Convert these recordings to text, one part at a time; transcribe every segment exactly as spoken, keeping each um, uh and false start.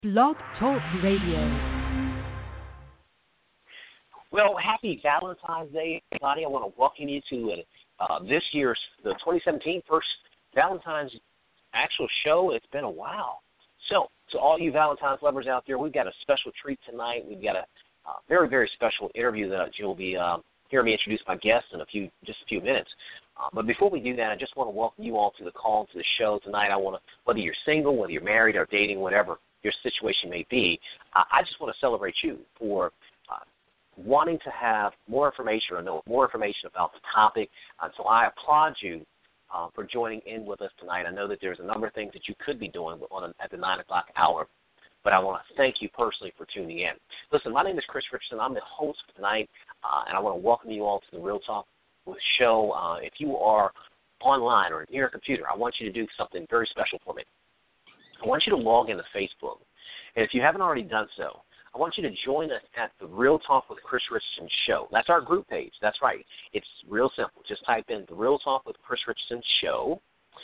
Blog Talk Radio. Well, happy Valentine's Day, everybody. I want to welcome you to uh, this year's, the twenty seventeen first Valentine's actual show. It's been a while. So, to all you Valentine's lovers out there, we've got a special treat tonight. We've got a uh, very, very special interview that you'll be uh, hearing me introduce my guests in a few, just a few minutes. Uh, but before we do that, I just want to welcome you all to the call, to the show tonight. I want to, whether you're single, whether you're married or dating, whatever your situation may be, uh, I just want to celebrate you for uh, wanting to have more information or know more information about the topic. Uh, so I applaud you uh, for joining in with us tonight. I know that there's a number of things that you could be doing on a, at the nine o'clock hour, but I want to thank you personally for tuning in. Listen, my name is Chris Richardson. I'm the host for tonight, uh, and I want to welcome you all to the Real Talk with show. Uh, if you are online or near a computer, I want you to do something very special for me. I want you to log into Facebook. And if you haven't already done so, I want you to join us at the Real Talk with Chris Richardson show. That's our group page. That's right. It's real simple. Just type in the Real Talk with Chris Richardson show.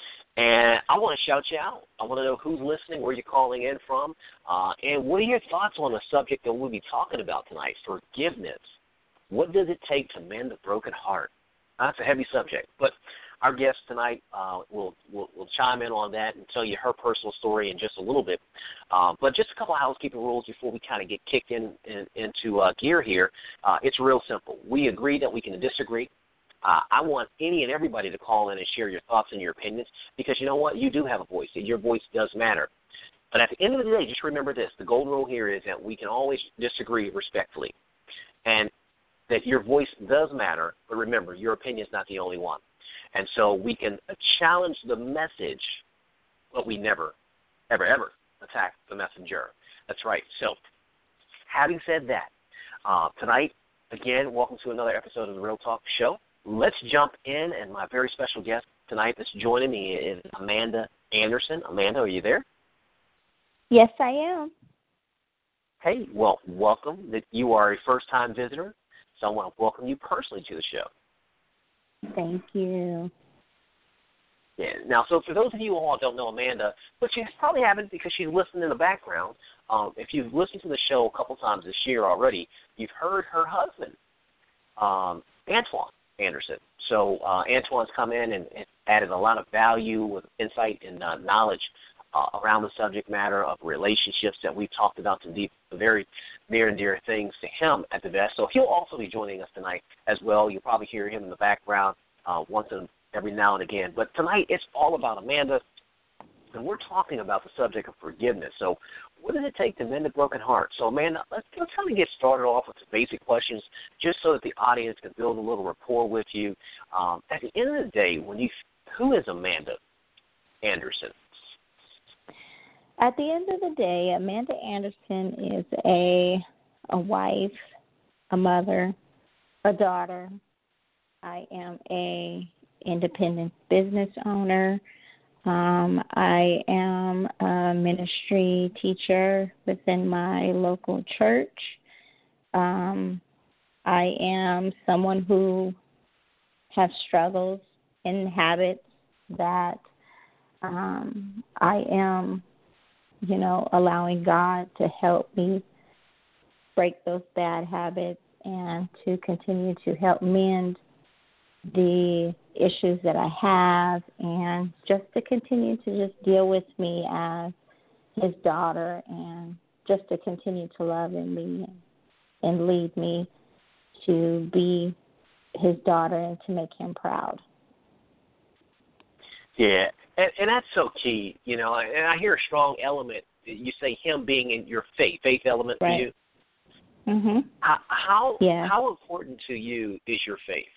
And I want to shout you out. I want to know who's listening, where you're calling in from, uh, and what are your thoughts on the subject that we'll be talking about tonight, forgiveness. What does it take to mend a broken heart? That's a heavy subject, but our guest tonight uh, will, will will chime in on that and tell you her personal story in just a little bit. Uh, but just a couple of housekeeping rules before we kind of get kicked in, in into uh, gear here. Uh, it's real simple. We agree that we can disagree. Uh, I want any and everybody to call in and share your thoughts and your opinions because you know what? You do have a voice. And your voice does matter. But at the end of the day, just remember this. The golden rule here is that we can always disagree respectfully. And that your voice does matter, but remember, your opinion is not the only one. And so we can challenge the message, but we never, ever, ever attack the messenger. That's right. So having said that, uh, tonight, again, welcome to another episode of the Real Talk Show. Let's jump in, and my very special guest tonight that's joining me is Amanda Anderson. Amanda, are you there? Yes, I am. Hey, well, welcome. That you are a first-time visitor. So I want to welcome you personally to the show. Thank you. Yeah. Now, so for those of you who all don't know Amanda, but you probably haven't because she's listening in the background. Um, if you've listened to the show a couple times this year already, you've heard her husband, um, Antoine Anderson. So uh, Antoine's come in and, and added a lot of value with insight and uh, knowledge Uh, around the subject matter of relationships that we've talked about, some deep, very near and dear things to him at the best. So he'll also be joining us tonight as well. You'll probably hear him in the background uh, once and every now and again. But tonight it's all about Amanda, and we're talking about the subject of forgiveness. So what does it take to mend a broken heart? So, Amanda, let's, let's kind of get started off with some basic questions just so that the audience can build a little rapport with you. Um, at the end of the day, when you, who is Amanda Anderson? At the end of the day, Amanda Anderson is a a wife, a mother, a daughter. I am a independent business owner. Um, I am a ministry teacher within my local church. Um, I am someone who has struggles and habits that um, I am you know, allowing God to help me break those bad habits and to continue to help mend the issues that I have and just to continue to just deal with me as his daughter and just to continue to love and lead and lead me to be his daughter and to make him proud. Yeah, and, and that's so key, you know, and I hear a strong element. You say him being in your faith, faith element right. for you. Mm-hmm. How how, yeah. how important to you is your faith?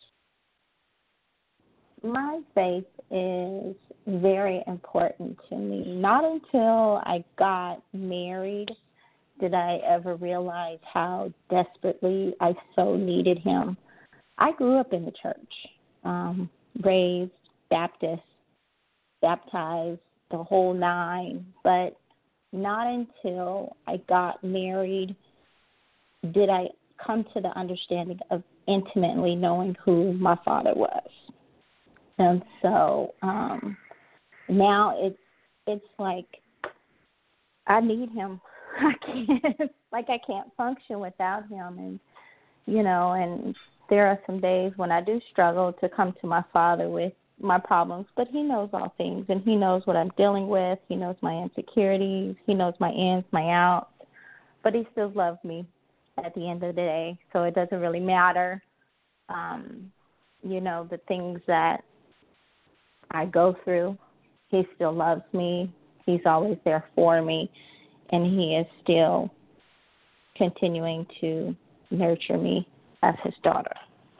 My faith is very important to me. Not until I got married did I ever realize how desperately I so needed him. I grew up in the church, um, raised Baptist, baptized, the whole nine, but not until I got married did I come to the understanding of intimately knowing who my father was. And so um, now it's it's like I need him. I can't, like, I can't function without him. And, you know, and there are some days when I do struggle to come to my father with my problems, but he knows all things, and he knows what I'm dealing with. He knows my insecurities. He knows my ins, my outs, but he still loves me at the end of the day, so it doesn't really matter, um, you know, the things that I go through. He still loves me. He's always there for me, and he is still continuing to nurture me as his daughter.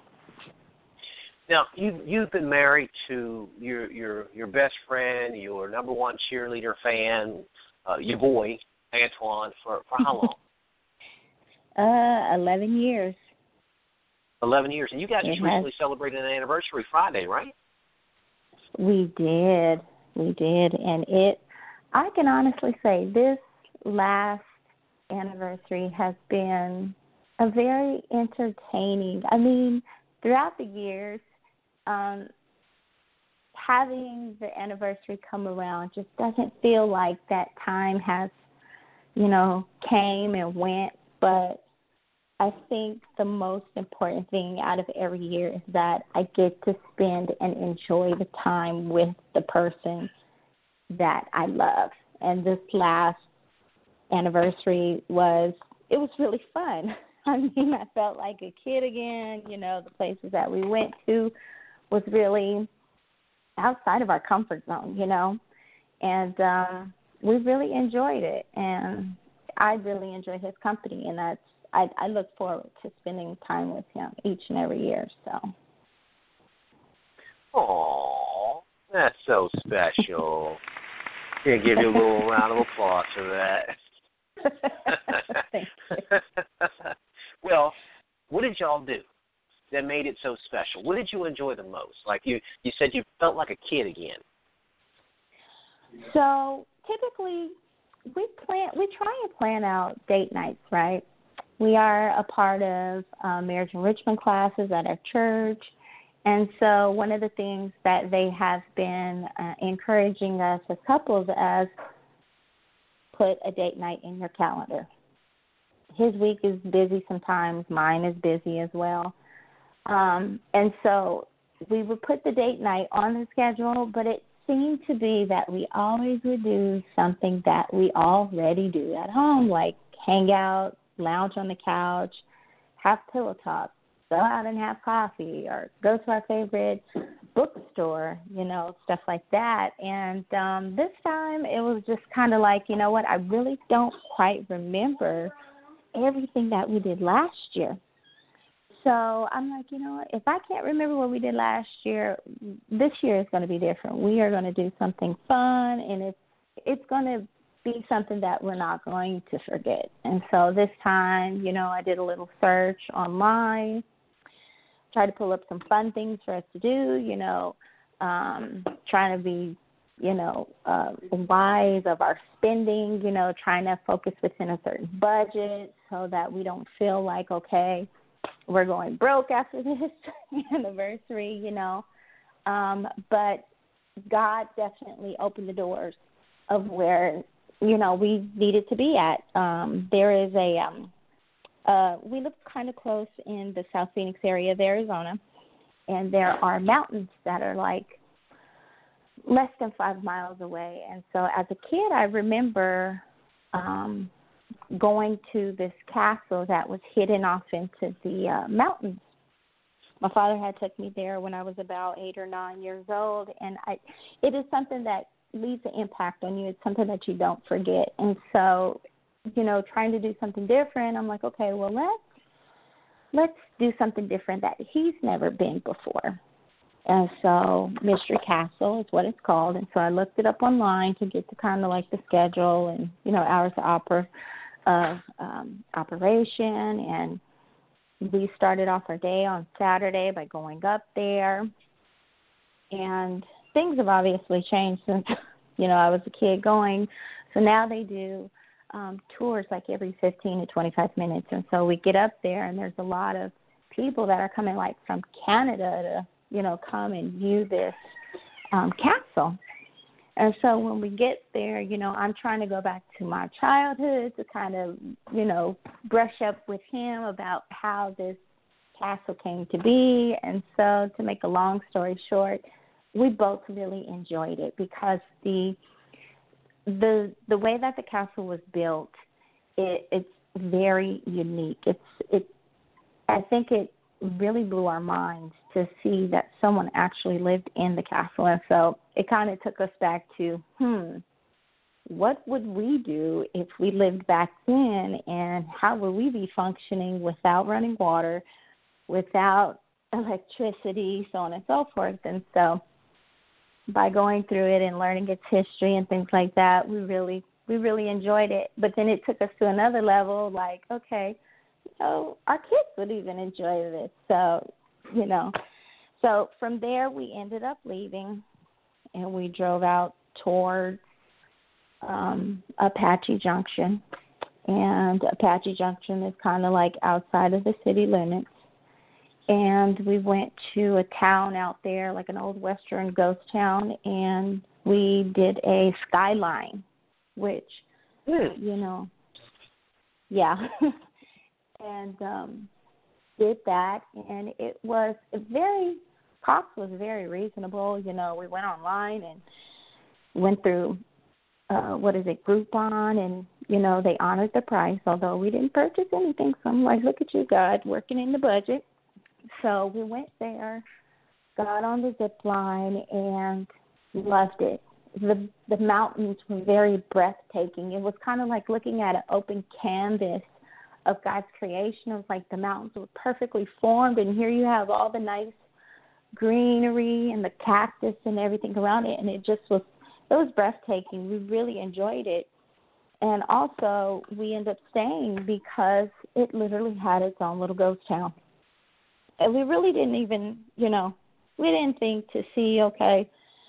Now, you, you've been married to your your your best friend, your number one cheerleader fan, uh, your boy, Antoine, for, for how long? uh, eleven years. eleven years. And you guys It just has. recently celebrated an anniversary Friday, right? We did. We did. And it, I can honestly say this last anniversary has been a very entertaining, I mean, throughout the years, um, having the anniversary come around just doesn't feel like that time has, you know, came and went. But I think the most important thing out of every year is that I get to spend and enjoy the time with the person that I love. And this last anniversary was, it was really fun. I mean, I felt like a kid again. You know, the places that we went to was really outside of our comfort zone, you know. And um, we really enjoyed it. And I really enjoy his company. And that's, I, I look forward to spending time with him each and every year. So. Aw, that's so special. Can give you a little round of applause for that. Thank you. Well, what did y'all do that made it so special? What did you enjoy the most? Like you, you said you felt like a kid again. So typically we plan, we try and plan out date nights, right? We are a part of uh, marriage enrichment classes at our church. And so one of the things that they have been uh, encouraging us as couples as put a date night in your calendar. His week is busy sometimes. Mine is busy as well. Um, and so we would put the date night on the schedule, but it seemed to be that we always would do something that we already do at home, like hang out, lounge on the couch, have pillow talk, go out and have coffee, or go to our favorite bookstore, you know, stuff like that. And um, this time it was just kind of like, you know what, I really don't quite remember everything that we did last year. So I'm like, you know what, if I can't remember what we did last year, this year is going to be different. We are going to do something fun, and it's it's going to be something that we're not going to forget. And so this time, you know, I did a little search online, tried to pull up some fun things for us to do, you know, um, trying to be, you know, uh, wise of our spending, you know, trying to focus within a certain budget so that we don't feel like, okay, we're going broke after this anniversary, you know. Um, but God definitely opened the doors of where, you know, we needed to be at. Um, there is a, um, uh, we live kind of close in the South Phoenix area of Arizona, and there are mountains that are like less than five miles away. And so as a kid, I remember um, going to this castle that was hidden off into the uh, mountains. My father had took me there when I was about eight or nine years old, and I, it is something that leaves an impact on you. It's something that you don't forget. And so, you know, trying to do something different, I'm like, okay, well, let's let's do something different that he's never been before. And so Mystery Castle is what it's called. And so I looked it up online to get to kind of like the schedule and, you know, hours of, oper- of um, operation. And we started off our day on Saturday by going up there. And things have obviously changed since, you know, I was a kid going. So now they do um, tours like every fifteen to twenty-five minutes. And so we get up there, and there's a lot of people that are coming like from Canada to, you know, come and view this um, castle. And so when we get there, you know, I'm trying to go back to my childhood to kind of, you know, brush up with him about how this castle came to be. And so to make a long story short, we both really enjoyed it because the the the way that the castle was built, it, it's very unique. It's it. I think it really blew our minds to see that someone actually lived in the castle. And so it kind of took us back to, hmm, what would we do if we lived back then, and how would we be functioning without running water, without electricity, so on and so forth. And so by going through it and learning its history and things like that, we really, we really enjoyed it. But then it took us to another level, like, okay, so our kids would even enjoy this. So, you know, so from there we ended up leaving, and we drove out towards um, Apache Junction. And Apache Junction is kind of like outside of the city limits. And we went to a town out there, like an old Western ghost town, and we did a skyline, which, mm. you know, yeah. And um, did that, and it was very, cost was very reasonable. You know, we went online and went through, uh, what is it, Groupon, and, you know, they honored the price, although we didn't purchase anything. So I'm like, look at you, God, working in the budget. So we went there, got on the zip line, and loved it. The the mountains were very breathtaking. It was kind of like looking at an open canvas of God's creation. It was like the mountains were perfectly formed, and here you have all the nice greenery and the cactus and everything around it, and it just was, it was breathtaking. We really enjoyed it. And also, we ended up staying because it literally had its own little ghost town. And we really didn't even, you know, we didn't think to see, okay,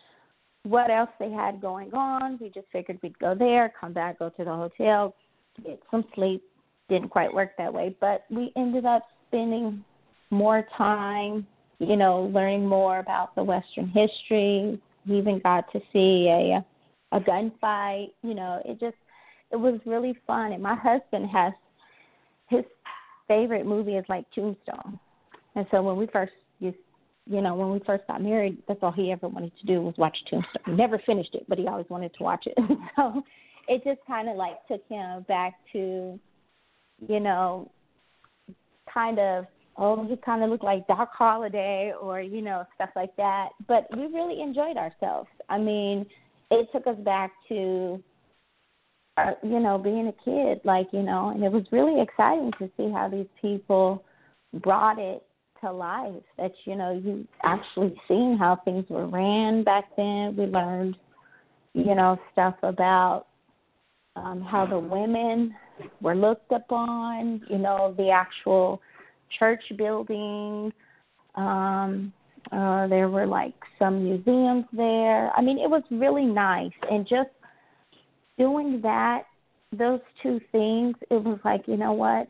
what else they had going on. We just figured we'd go there, come back, go to the hotel, get some sleep. Didn't quite work that way, but we ended up spending more time, you know, learning more about the Western history. We even got to see a a gunfight. You know, it just, it was really fun. And my husband has, his favorite movie is like Tombstone. And so when we first used, you know, when we first got married, that's all he ever wanted to do was watch Tombstone. He never finished it, but he always wanted to watch it. So it just kind of like took him back to, you know, kind of, oh, he kind of looked like Doc Holliday or, you know, stuff like that. But we really enjoyed ourselves. I mean, it took us back to, our, you know, being a kid, like, you know, and it was really exciting to see how these people brought it to life, that, you know, you actually seen how things were ran back then. We learned, you know, stuff about um, how the women were looked upon, you know, the actual church building. Um, uh, there were like some museums there. I mean, it was really nice. And just doing that, those two things, it was like, you know what?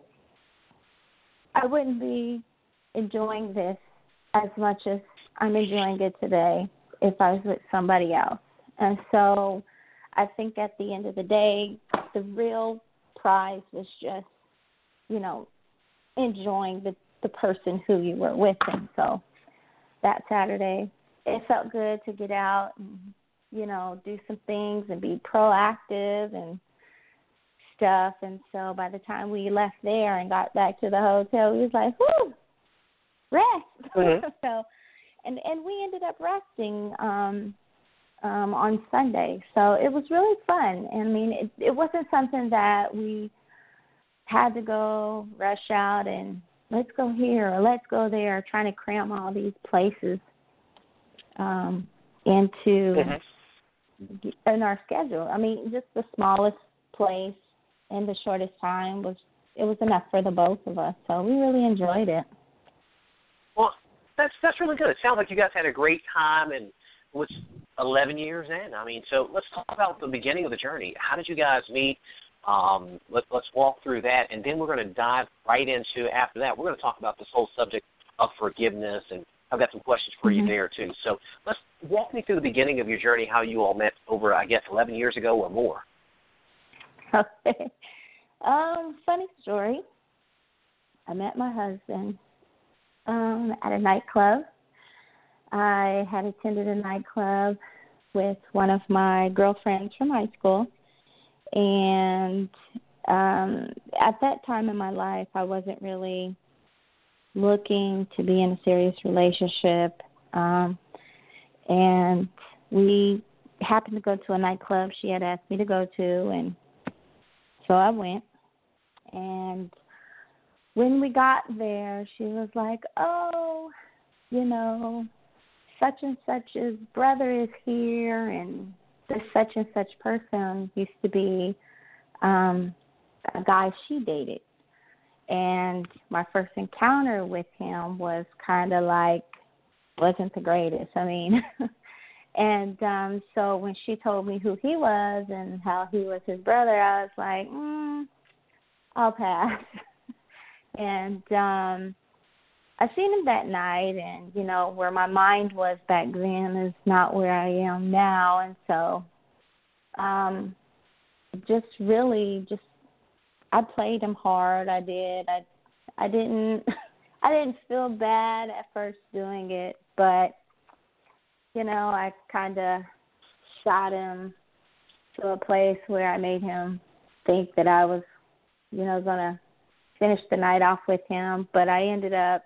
I wouldn't be enjoying this as much as I'm enjoying it today if I was with somebody else. And so I think at the end of the day, the real prize was just, you know, enjoying the, the person who you were with. And so that Saturday, it felt good to get out and, you know, do some things and be proactive and stuff. And so by the time we left there and got back to the hotel, we was like, whoo, rest. Mm-hmm. so, and, and we ended up resting um, um, on Sunday. So it was really fun. I mean, it, it wasn't something that we had to go rush out and let's go here or let's go there, trying to cram all these places um, into mm-hmm. in our schedule. I mean, just the smallest place in the shortest time was it was enough for the both of us. So we really enjoyed it. Well, that's that's really good. It sounds like you guys had a great time, and was eleven years in. I mean, so let's talk about the beginning of the journey. How did you guys meet? Um, let, let's walk through that, and then we're going to dive right into, after that, we're going to talk about this whole subject of forgiveness and I've got some questions for mm-hmm. you there, too. So let's walk me through the beginning of your journey, how you all met over, I guess, eleven years ago or more. Okay. Um, funny story. I met my husband um, at a nightclub. I had attended a nightclub with one of my girlfriends from high school. And um, at that time in my life, I wasn't really looking to be in a serious relationship. Um, and we happened to go to a nightclub she had asked me to go to, and so I went. And when we got there, she was like, oh, you know, such and such's brother is here, and this such and such person used to be um, a guy she dated. And my first encounter with him was kind of like, wasn't the greatest. I mean, and um, so when she told me who he was and how he was his brother, I was like, mm, I'll pass. And um, I seen him that night, and, you know, where my mind was back then is not where I am now. And so um, just really just, I played him hard. I did. I, I didn't, I didn't feel bad at first doing it, but, you know, I kind of got him to a place where I made him think that I was, you know, going to finish the night off with him, but I ended up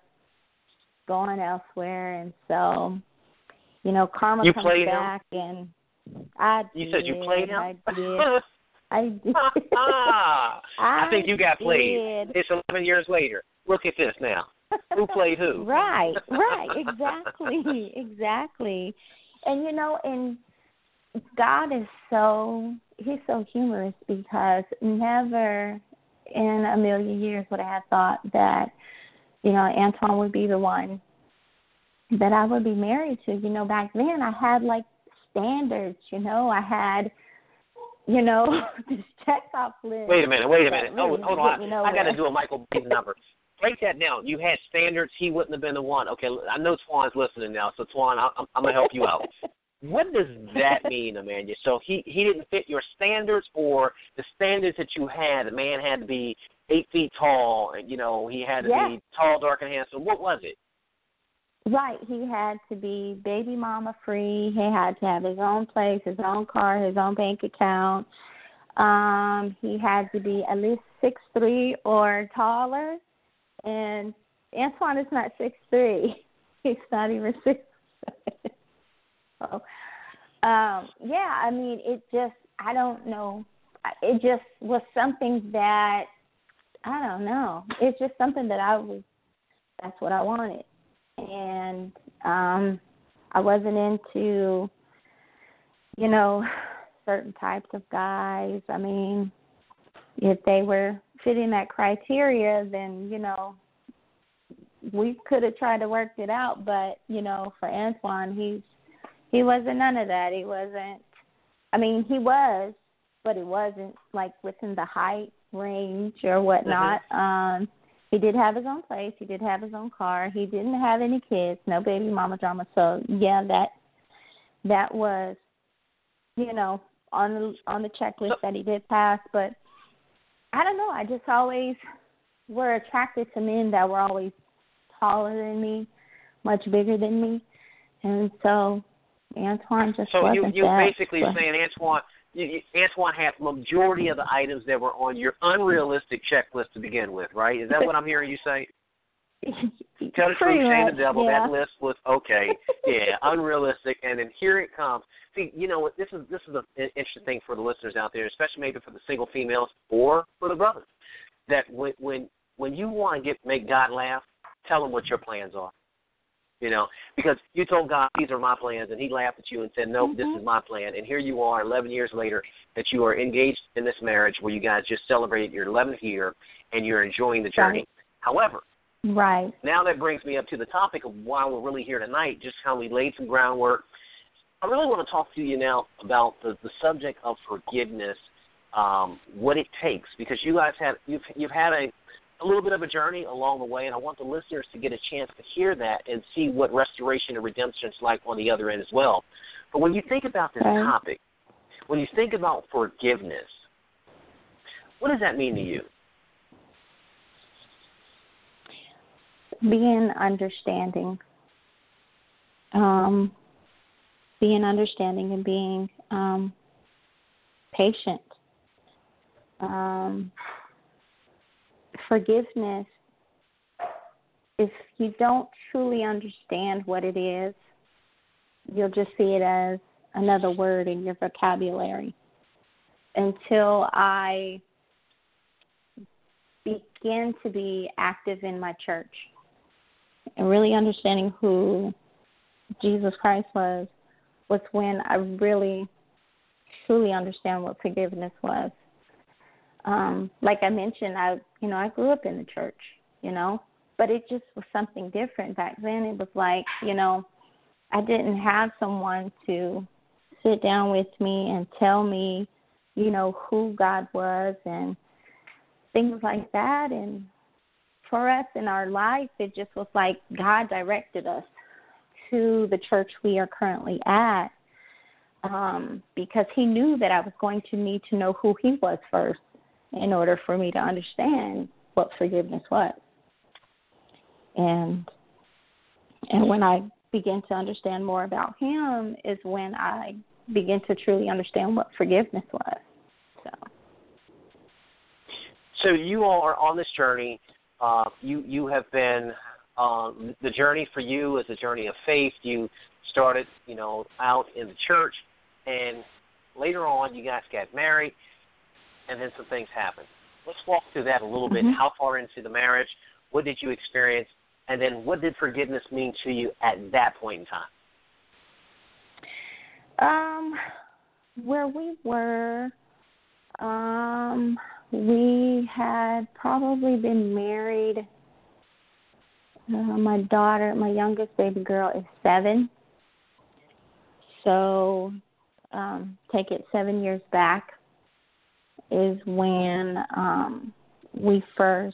going elsewhere, and so, you know, karma you comes back, him? and I You did. said you played him? I did. I did. I, I think you got played. did. It's eleven years later. Look at this now. Who played who? Right, right, exactly, exactly. And, you know, and God is so, he's so humorous, because never in a million years would I have thought that, you know, Antoine would be the one that I would be married to. You know, back then I had, like, standards, you know. I had, you know, this check-off list. Wait a minute, wait a minute. Really oh, hold on. you know I got to do a Michael Bay's number. Break that down. You had standards. He wouldn't have been the one. Okay, I know Twan's listening now, so Twan, I'm, I'm going to help you out. What does that mean, Amanda? So he, he didn't fit your standards, or the standards that you had, the man had to be eight feet tall, and, you know, he had to yeah. be tall, dark, and handsome. What was it? Right. He had to be baby mama free. He had to have his own place, his own car, his own bank account. Um, he had to be at least six three or taller. And Antoine is not six three. He's not even six three. So, um, yeah, I mean, it just, I don't know. It just was something that, I don't know. It's just something that I was, that's what I wanted. And um, I wasn't into, you know, certain types of guys. I mean, if they were fitting that criteria, then, you know, we could have tried to work it out. But, you know, for Antoine, he's, he wasn't none of that. He wasn't, I mean, he was, but it wasn't like within the height range or whatnot. Mm-hmm. Um, he did have his own place. He did have his own car. He didn't have any kids, no baby mama drama. So, yeah, that that was, you know, on the, on the checklist that he did pass. But I don't know. I just always were attracted to men that were always taller than me, much bigger than me. And so Antoine just so wasn't you, you're that. basically but, saying Antoine, you, you, Antoine had the majority of the items that were on your unrealistic checklist to begin with, right? Is that what I'm hearing you say? Tell the truth, shame the devil. Yeah. That list was okay, yeah, unrealistic, and then here it comes. See, you know what? This is this is a, an interesting thing for the listeners out there, especially maybe for the single females or for the brothers. That when when when you want to get make God laugh, tell him what your plans are. You know, because you told God these are my plans, and He laughed at you and said, "Nope, mm-hmm. This is my plan." And here you are, eleven years later, that you are engaged in this marriage where you guys just celebrated your eleventh year, and you're enjoying the journey. Right. However. Right. Now that brings me up to the topic of why we're really here tonight, just how we laid some groundwork. I really want to talk to you now about the, the subject of forgiveness, um, what it takes, because you guys have you've you've had a a little bit of a journey along the way, and I want the listeners to get a chance to hear that and see what restoration and redemption is like on the other end as well. But when you think about this okay. topic, when you think about forgiveness, what does that mean to you? Being understanding. Um, being understanding and being um, patient. Um, forgiveness, if you don't truly understand what it is, you'll just see it as another word in your vocabulary. Until I begin to be active in my church and really understanding who Jesus Christ was, was when I really, truly understand what forgiveness was. Um, like I mentioned, I, you know, I grew up in the church, you know, but it just was something different back then. It was like, you know, I didn't have someone to sit down with me and tell me, you know, who God was and things like that. And for us in our life, it just was like God directed us to the church we are currently at, um, because he knew that I was going to need to know who he was first in order for me to understand what forgiveness was. And and when I begin to understand more about him is when I begin to truly understand what forgiveness was. So, so you all are on this journey. Uh, you you have been um, the journey for you is a journey of faith. You started, you know, out in the church, and later on, you guys got married, and then some things happened. Let's walk through that a little mm-hmm. bit. How far into the marriage? What did you experience? And then what did forgiveness mean to you at that point in Um, time? where we were, um, we had probably been married. Uh, my daughter, my youngest baby girl, is seven. So um, take it seven years back is when um, we first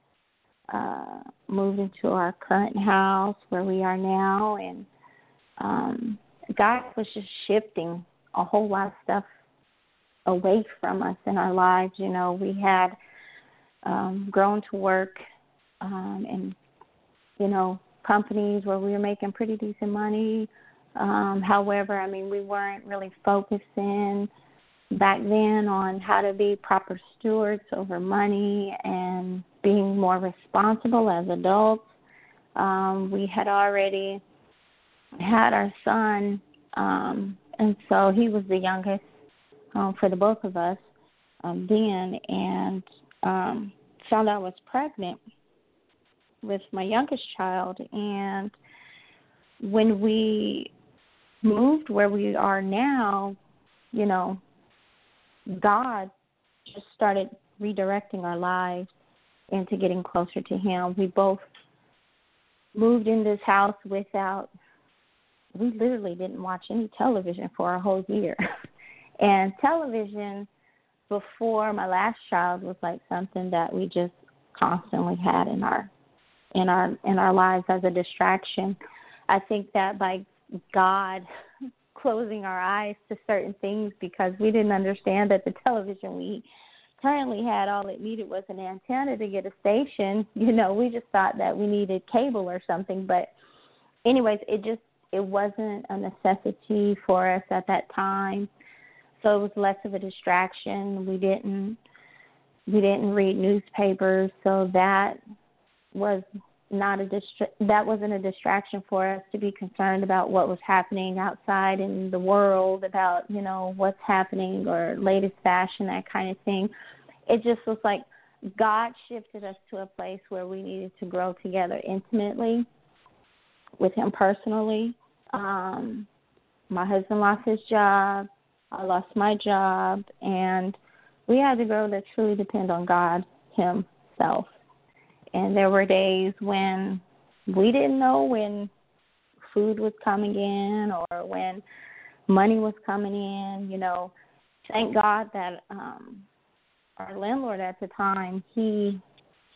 uh, moved into our current house where we are now, and um, God was just shifting a whole lot of stuff away from us in our lives. You know, we had um, grown to work um, in, you know, companies where we were making pretty decent money. Um, however, I mean, we weren't really focusing back then on how to be proper stewards over money and being more responsible as adults. Um, we had already had our son, um, and so he was the youngest um, for the both of us um, then, and um, found out I was pregnant with my youngest child. And when we moved where we are now, you know, God just started redirecting our lives into getting closer to him. We both moved in this house without, we literally didn't watch any television for a whole year. And television before my last child was like something that we just constantly had in our in our in our lives as a distraction. I think that by God closing our eyes to certain things, because we didn't understand that the television we currently had, all it needed was an antenna to get a station. You know, we just thought that we needed cable or something. But anyways, it just, it wasn't a necessity for us at that time. So it was less of a distraction. We didn't, we didn't read newspapers. So that was not a distra- that wasn't a distraction for us to be concerned about what was happening outside in the world, about, you know, what's happening or latest fashion, that kind of thing. It just was like God shifted us to a place where we needed to grow together intimately with him personally. Um, my husband lost his job. I lost my job. And we had to grow to truly depend on God himself. And there were days when we didn't know when food was coming in or when money was coming in. You know, thank God that um, our landlord at the time, he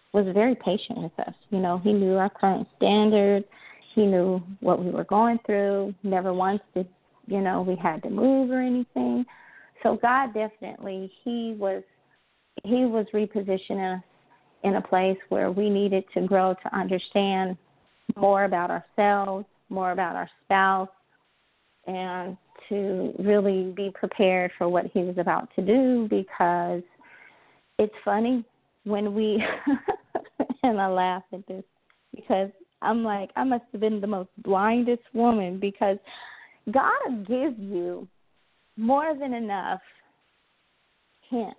was very patient with us. You know, he knew our current standards. He knew what we were going through. Never once did, you know, we had to move or anything. So God definitely, he was, he was repositioning us in a place where we needed to grow to understand more about ourselves, more about our spouse, and to really be prepared for what he was about to do, because it's funny when we, and I laugh at this, because I'm like, I must have been the most blindest woman, because God gives you more than enough hints,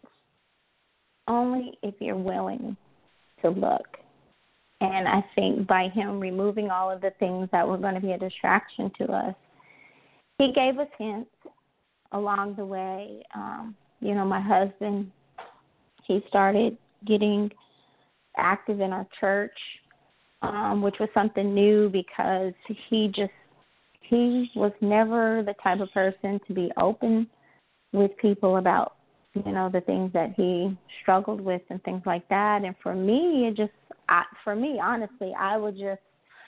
only if you're willing to look. And I think by him removing all of the things that were going to be a distraction to us, he gave us hints along the way. Um, you know, my husband, he started getting active in our church, um, which was something new, because he just, he was never the type of person to be open with people about, you know, the things that he struggled with and things like that. And for me, it just, I, for me, honestly, I would just,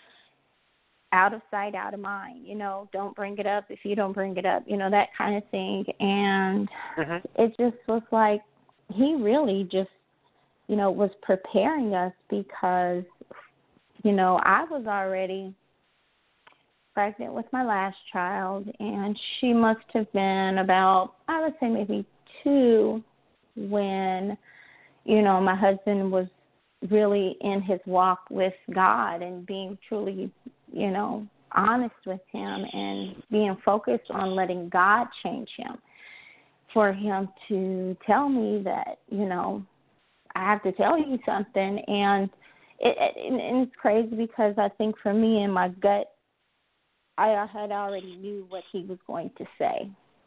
out of sight, out of mind, you know, don't bring it up if you don't bring it up, you know, that kind of thing. And mm-hmm. it just was like, he really just, you know, was preparing us, because, you know, I was already pregnant with my last child, and she must have been about, I would say maybe two, when, you know, my husband was really in his walk with God and being truly, you know, honest with him and being focused on letting God change him, for him to tell me that, you know, I have to tell you something. And it, it, and it's crazy, because I think for me, in my gut, I had already knew what he was going to say.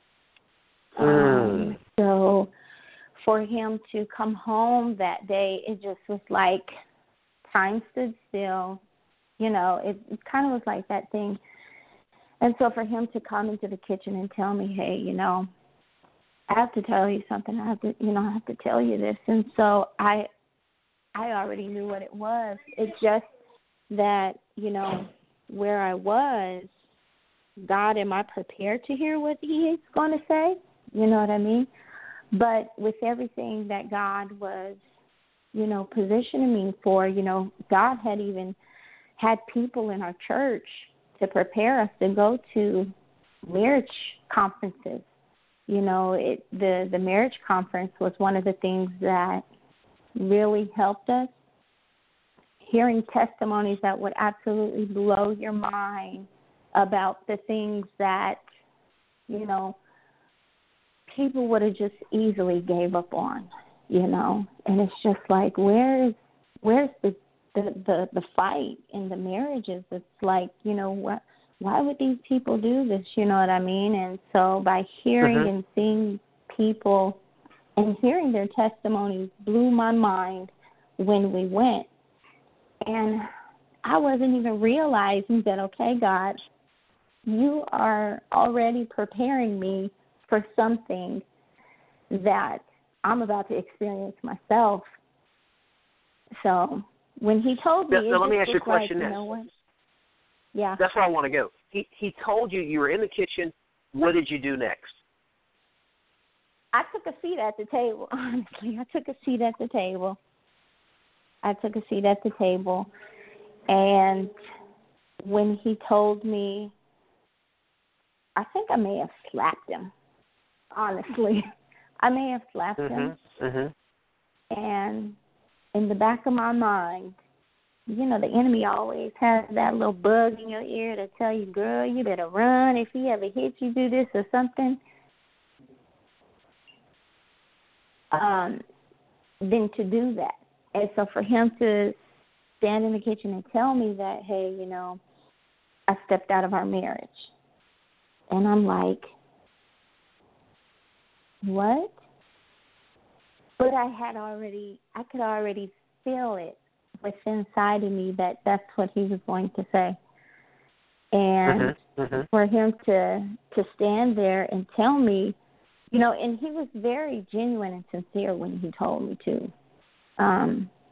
Mm. Um, so for him to come home that day, it just was like time stood still. You know, it, it kind of was like that thing. And so for him to come into the kitchen and tell me, hey, you know, I have to tell you something. I have to, you know, I have to tell you this. And so I, I already knew what it was. It's just that, you know, where I was, God, am I prepared to hear what he is going to say? You know what I mean? But with everything that God was, you know, positioning me for, you know, God had even had people in our church to prepare us to go to marriage conferences. You know, it, the, the marriage conference was one of the things that really helped us. Hearing testimonies that would absolutely blow your mind about the things that, you know, people would have just easily gave up on, you know. And it's just like, where is, where's the, the, the, the fight in the marriages? It's like, you know, what, why would these people do this? You know what I mean? And so by hearing mm-hmm. and seeing people and hearing their testimonies blew my mind when we went. And I wasn't even realizing that, okay, God, you are already preparing me for something that I'm about to experience myself. So when he told me, now, now let me ask you a question like, next. You know what? Yeah. That's where I want to go. He he told you you were in the kitchen. What did you do next? I took a seat at the table, honestly. I took a seat at the table. I took a seat at the table, and when he told me, I think I may have slapped him, honestly. I may have slapped mm-hmm, him. Mm-hmm. And in the back of my mind, you know, the enemy always has that little bug in your ear to tell you, girl, you better run if he ever hits you, do this or something. Um, than to do that. And so for him to stand in the kitchen and tell me that, hey, you know, I stepped out of our marriage. And I'm like, what? But I had already, I could already feel it within inside of me that that's what he was going to say. And mm-hmm, mm-hmm. for him to to stand there and tell me, you know, and he was very genuine and sincere when he told me to. Um,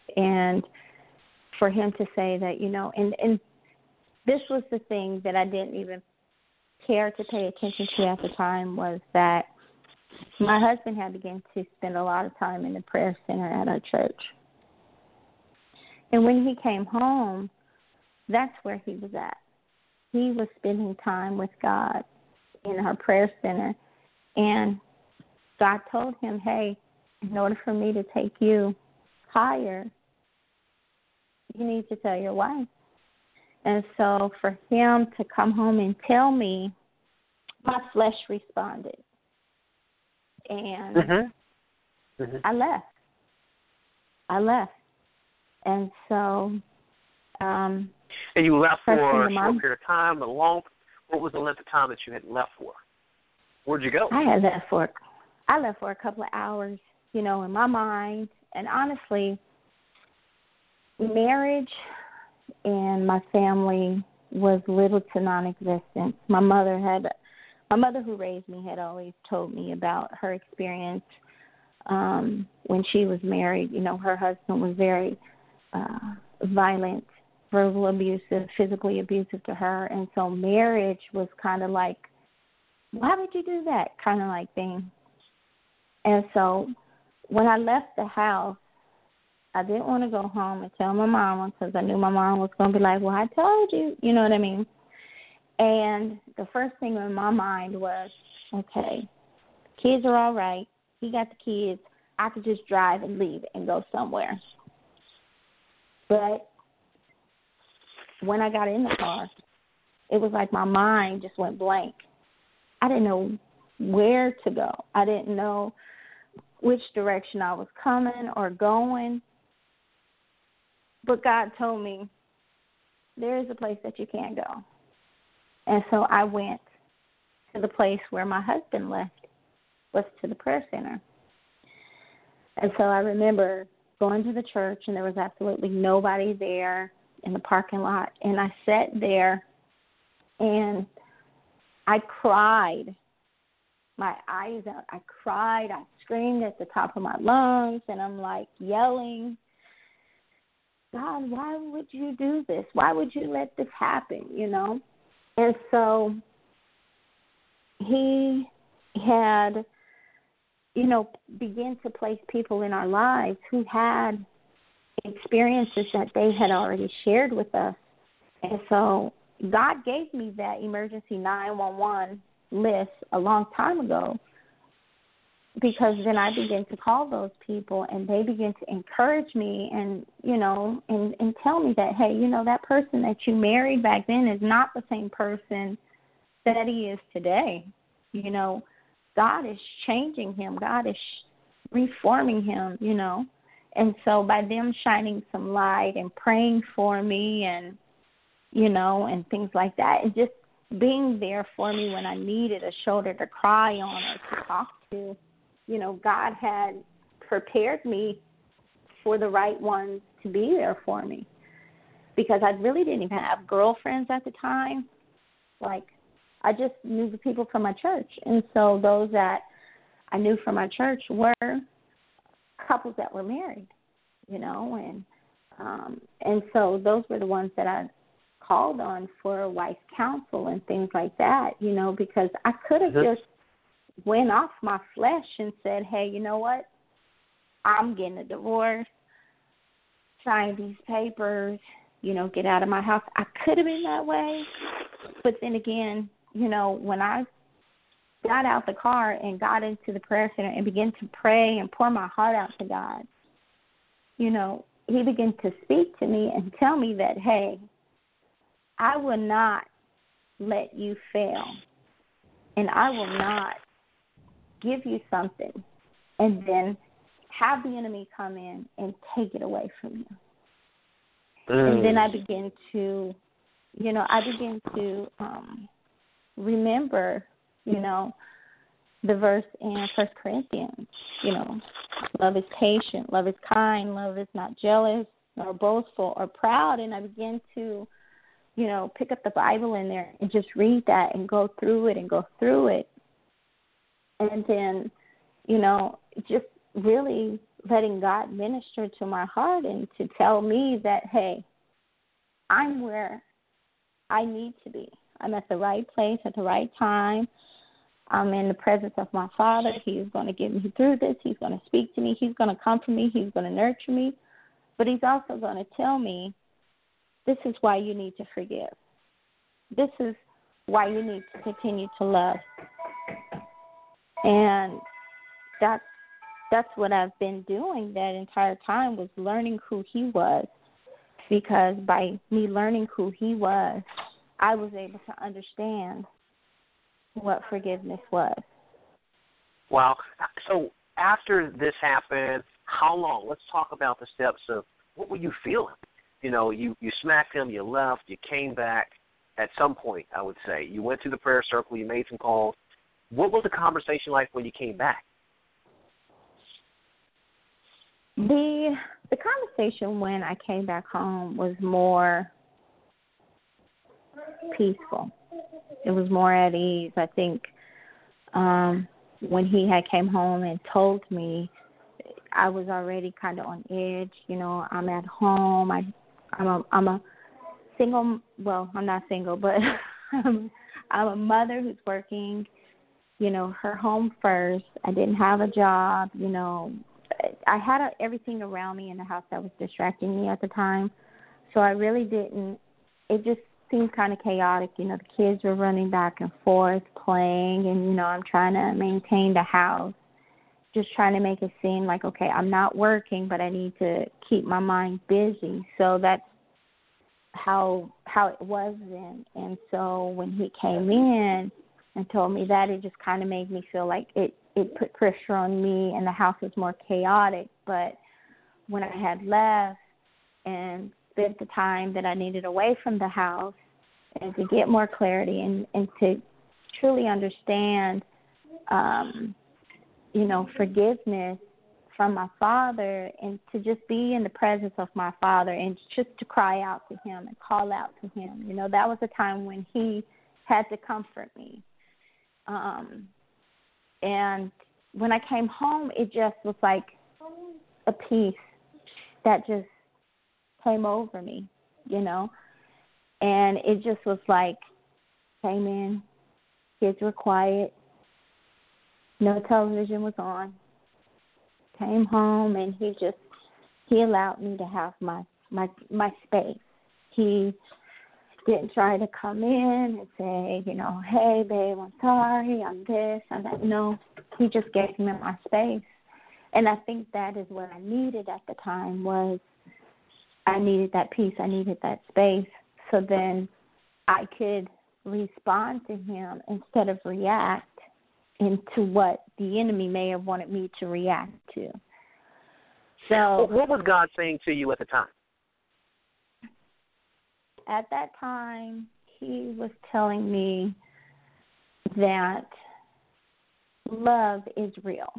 And for him to say that, you know, and, and this was the thing that I didn't even care to pay attention to at the time, was that my husband had begun to spend a lot of time in the prayer center at our church. And when he came home, that's where he was at. He was spending time with God in our prayer center. And God told him, hey, in order for me to take you higher, you need to tell your wife. And so for him to come home and tell me, my flesh responded. And mm-hmm. Mm-hmm. I left. I left. And so... Um, and you left for a short mom, period of time, a long... What was the length of time that you had left for? Where'd you go? I had left for... I left for a couple of hours, you know, in my mind. And honestly, marriage and my family was little to non-existent. My mother had... My mother who raised me had always told me about her experience um, when she was married. You know, her husband was very uh, violent, verbal abusive, physically abusive to her. And so marriage was kind of like, why would you do that kind of like thing? And so when I left the house, I didn't want to go home and tell my mama, because I knew my mom was going to be like, well, I told you, you know what I mean? And the first thing in my mind was, okay, kids are all right. He got the kids. I could just drive and leave and go somewhere. But when I got in the car, it was like my mind just went blank. I didn't know where to go. I didn't know which direction I was coming or going. But God told me, there is a place that you can't go. And so I went to the place where my husband left, was to the prayer center. And so I remember going to the church, and there was absolutely nobody there in the parking lot. And I sat there, and I cried. My eyes out. I cried. I screamed at the top of my lungs, and I'm like yelling, God, why would you do this? Why would you let this happen, you know? And so he had, you know, began to place people in our lives who had experiences that they had already shared with us. And so God gave me that emergency nine one one list a long time ago, because then I began to call those people, and they began to encourage me and, you know, and, and tell me that, hey, you know, that person that you married back then is not the same person that he is today. You know, God is changing him. God is reforming him, you know. And so by them shining some light and praying for me and, you know, and things like that, and just being there for me when I needed a shoulder to cry on or to talk to, you know, God had prepared me for the right ones to be there for me, because I really didn't even have girlfriends at the time. Like, I just knew the people from my church. And so those that I knew from my church were couples that were married, you know, and um, and so those were the ones that I called on for wife counsel and things like that, you know, because I could have just went off my flesh and said, hey, you know what, I'm getting a divorce, sign these papers, you know, get out of my house. I could have been that way. But then again, you know, when I got out the car and got into the prayer center and began to pray and pour my heart out to God, you know, he began to speak to me and tell me that, hey, I will not let you fail, and I will not give you something and then have the enemy come in and take it away from you. Mm. And then I begin to, you know, I begin to um, remember, you know, the verse in First Corinthians, you know, love is patient, love is kind, love is not jealous, nor boastful or proud. And I begin to, you know, pick up the Bible in there and just read that and go through it and go through it. And then, you know, just really letting God minister to my heart and to tell me that, hey, I'm where I need to be. I'm at the right place at the right time. I'm in the presence of my Father. He is going to get me through this. He's going to speak to me. He's going to comfort me. He's going to nurture me. But he's also going to tell me, this is why you need to forgive. This is why you need to continue to love. And that's, that's what I've been doing that entire time, was learning who he was. Because by me learning who he was, I was able to understand what forgiveness was. Wow. So after this happened, how long? Let's talk about the steps of what were you feeling? You know, you, you smacked him, you left, you came back at some point, I would say. You went through the prayer circle, you made some calls. What was the conversation like when you came back? The the conversation when I came back home was more peaceful. It was more at ease. I think um, when he had came home and told me, I was already kind of on edge. You know, I'm at home. I, I'm a, I'm a single. Well, I'm not single, but I'm, I'm a mother who's working. You know, her home first. I didn't have a job. You know, I had a, everything around me in the house that was distracting me at the time. So I really didn't. It just seemed kind of chaotic. You know, the kids were running back and forth, playing, and, you know, I'm trying to maintain the house, just trying to make it seem like, okay, I'm not working, but I need to keep my mind busy. So that's how how it was then. And so when he came in and told me that, it just kind of made me feel like it, it put pressure on me and the house was more chaotic. But when I had left and spent the time that I needed away from the house and to get more clarity and, and to truly understand, um, you know, forgiveness from my Father, and to just be in the presence of my Father and just to cry out to him and call out to him. You know, that was a time when he had to comfort me. Um, and when I came home, it just was like a peace that just came over me, you know. And it just was like, came in, kids were quiet, no television was on. Came home and he just, he allowed me to have my, my, my space. He didn't try to come in and say, you know, hey, babe, I'm sorry, I'm this, I'm that. No, he just gave me my space. And I think that is what I needed at the time, was I needed that peace. I needed that space. So then I could respond to him instead of react into what the enemy may have wanted me to react to. So, what was God saying to you at the time? At that time, he was telling me that love is real.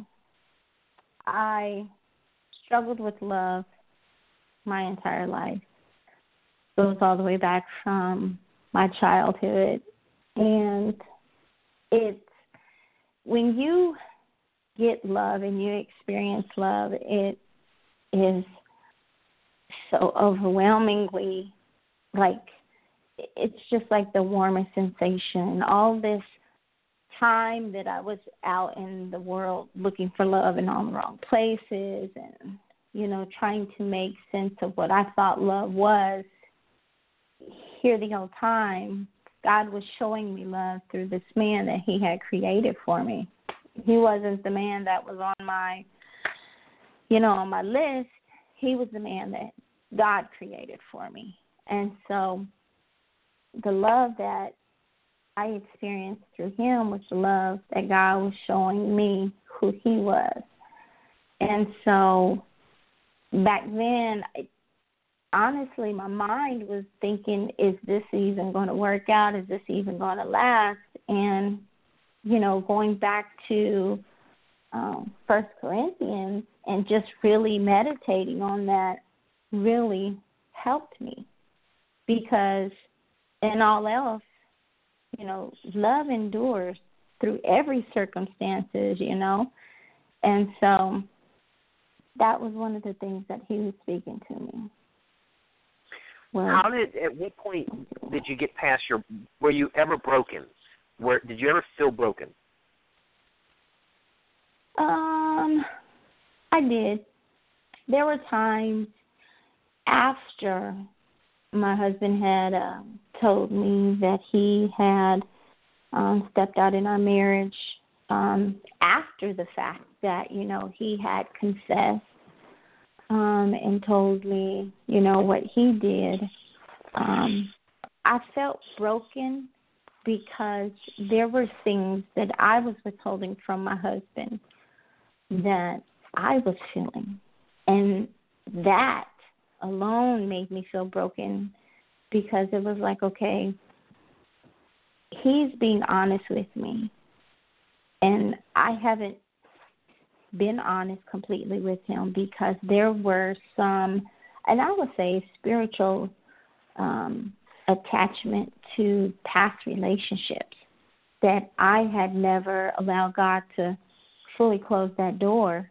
I struggled with love my entire life. It goes all the way back from my childhood. And it's, when you get love and you experience love, it is so overwhelmingly, like, it's just like the warmest sensation. All this time that I was out in the world looking for love in all the wrong places and, you know, trying to make sense of what I thought love was, here the whole time, God was showing me love through this man that he had created for me. He wasn't the man that was on my, you know, on my list. He was the man that God created for me. And so the love that I experienced through him was the love that God was showing me who he was. And so back then, honestly, my mind was thinking, is this even going to work out? Is this even going to last? And, you know, going back to um, First Corinthians and just really meditating on that really helped me, because in all else, you know, love endures through every circumstances, you know. And so that was one of the things that he was speaking to me. Well, how did, at what point did you get past your, were you ever broken? Where, did you ever feel broken? Um, I did. There were times after my husband had uh, told me that he had um, stepped out in our marriage, um, after the fact that, you know, he had confessed um, and told me, you know, what he did. Um, I felt broken because there were things that I was withholding from my husband that I was feeling. And that alone made me feel broken because it was like, okay, he's being honest with me. And I haven't been honest completely with him because there were some, and I would say spiritual um, attachment to past relationships that I had never allowed God to fully close that door.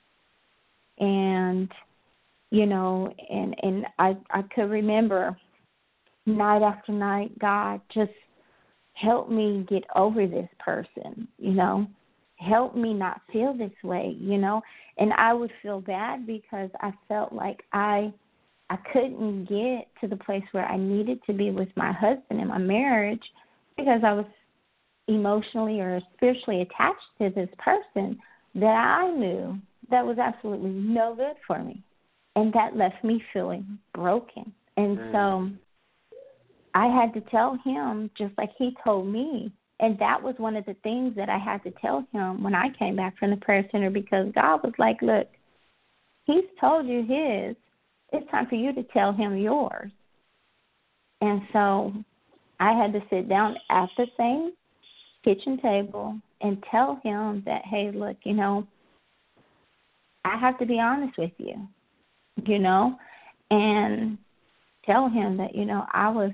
And, you know, and, and I, I could remember night after night, God, just help me get over this person, you know, help me not feel this way, you know. And I would feel bad because I felt like I I couldn't get to the place where I needed to be with my husband in my marriage because I was emotionally or spiritually attached to this person that I knew that was absolutely no good for me. And that left me feeling broken. And mm. so I had to tell him just like he told me. And that was one of the things that I had to tell him when I came back from the prayer center because God was like, look, he's told you his. It's time for you to tell him yours. And so I had to sit down at the same kitchen table and tell him that, hey, look, you know, I have to be honest with you, you know, and tell him that, you know, I was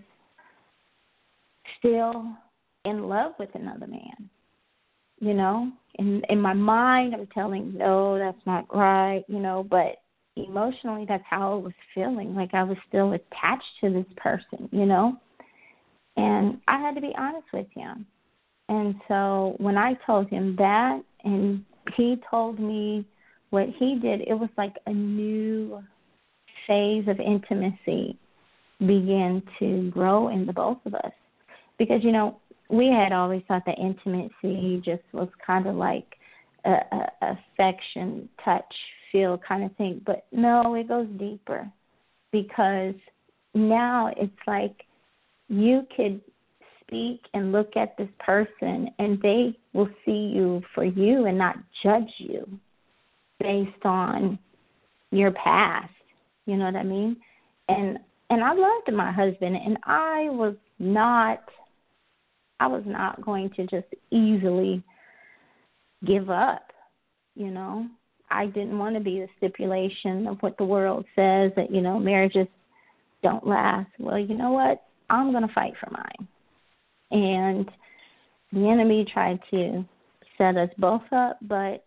still in love with another man, you know. In, in my mind, I'm telling, no, that's not right, you know, but emotionally, that's how I was feeling, like I was still attached to this person, you know. And I had to be honest with him. And so when I told him that and he told me what he did, it was like a new phase of intimacy began to grow in the both of us. Because, you know, we had always thought that intimacy just was kind of like a, a affection, touch, feel kind of thing. But no, it goes deeper because now it's like you could speak and look at this person and they will see you for you and not judge you based on your past. You know what I mean? And and I loved my husband, and I was not I was not going to just easily give up, you know. I didn't want to be the stipulation of what the world says that, you know, marriages don't last. Well, you know what? I'm going to fight for mine. And the enemy tried to set us both up, but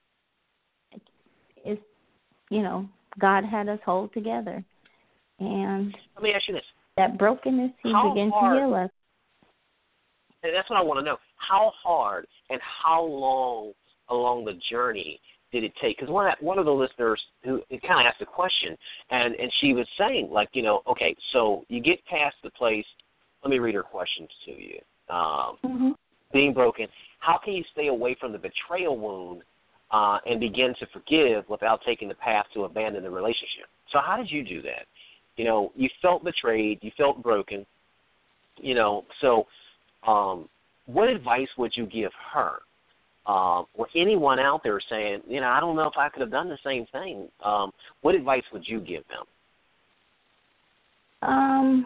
it's, you know, God had us hold together. And let me ask you this. That brokenness, he How began hard, to heal us. And that's what I want to know. How hard and how long along the journey did it take? Because one of, one of the listeners who kind of asked a question, and, and she was saying, like, you know, okay, so you get past the place. Let me read her questions to you. Um, mm-hmm. Being broken, how can you stay away from the betrayal wound uh, and begin to forgive without taking the path to abandon the relationship? So how did you do that? You know, you felt betrayed, you felt broken, you know, so um, what advice would you give her? Uh, or anyone out there saying, you know, I don't know if I could have done the same thing. Um, what advice would you give them? Um,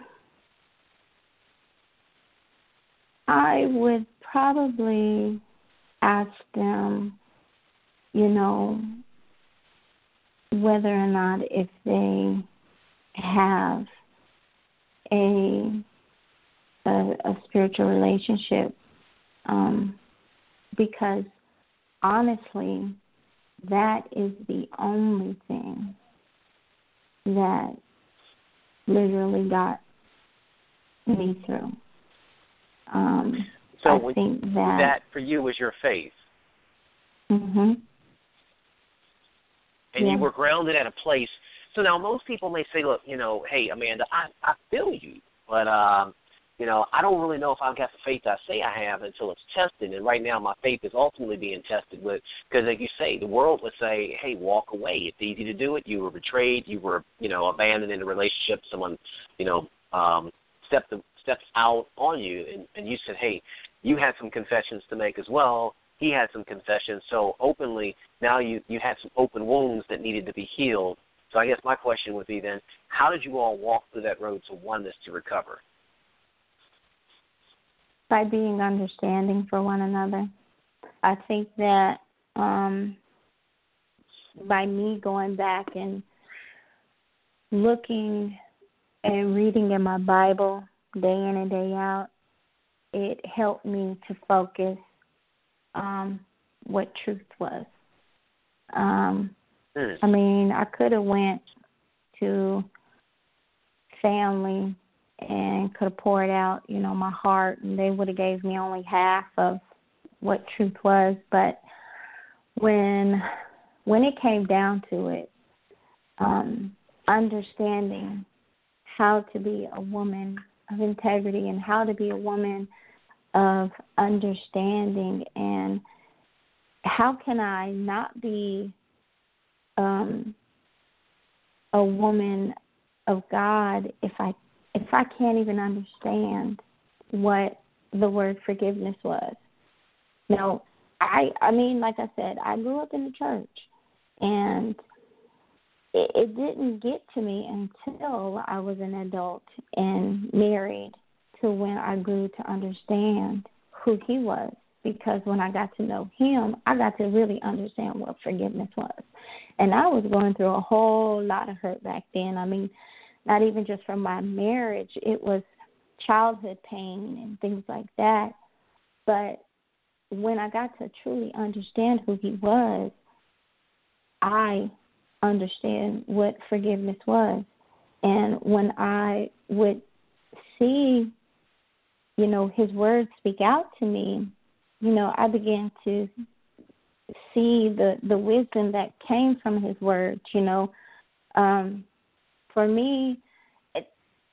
I would probably ask them, you know, whether or not if they have a a, a spiritual relationship, um, because honestly, that is the only thing that literally got me through. Um, so I when, think that that for you was your faith. Mhm. And yeah. you were grounded at a place. So now most people may say, look, you know, hey, Amanda, I, I feel you, but, um, you know, I don't really know if I've got the faith I say I have until it's tested. And right now my faith is ultimately being tested with, because like you say, the world would say, hey, walk away. It's easy to do it. You were betrayed. You were, you know, abandoned in a relationship. Someone, you know, um, stepped, stepped out on you. And, and you said, hey, you had some confessions to make as well. He had some confessions. So openly, now you, you had some open wounds that needed to be healed. So I guess my question would be then, how did you all walk through that road to oneness to recover? By being understanding for one another. I think that um, by me going back and looking and reading in my Bible day in and day out, it helped me to focus um, what truth was. Um, mm. I mean, I could have went to family and could have poured out, you know, my heart, and they would have gave me only half of what truth was. But when when it came down to it, um, understanding how to be a woman of integrity and how to be a woman of understanding, and how can I not be um, a woman of God if I if I can't even understand what the word forgiveness was. Now, I I mean, like I said, I grew up in the church, and it, it didn't get to me until I was an adult and married to when I grew to understand who he was. Because when I got to know him, I got to really understand what forgiveness was. And I was going through a whole lot of hurt back then. I mean, not even just from my marriage. It was childhood pain and things like that. But when I got to truly understand who he was, I understand what forgiveness was. And when I would see, you know, his words speak out to me, you know, I began to see the, the wisdom that came from his words, you know. Um, for me, it,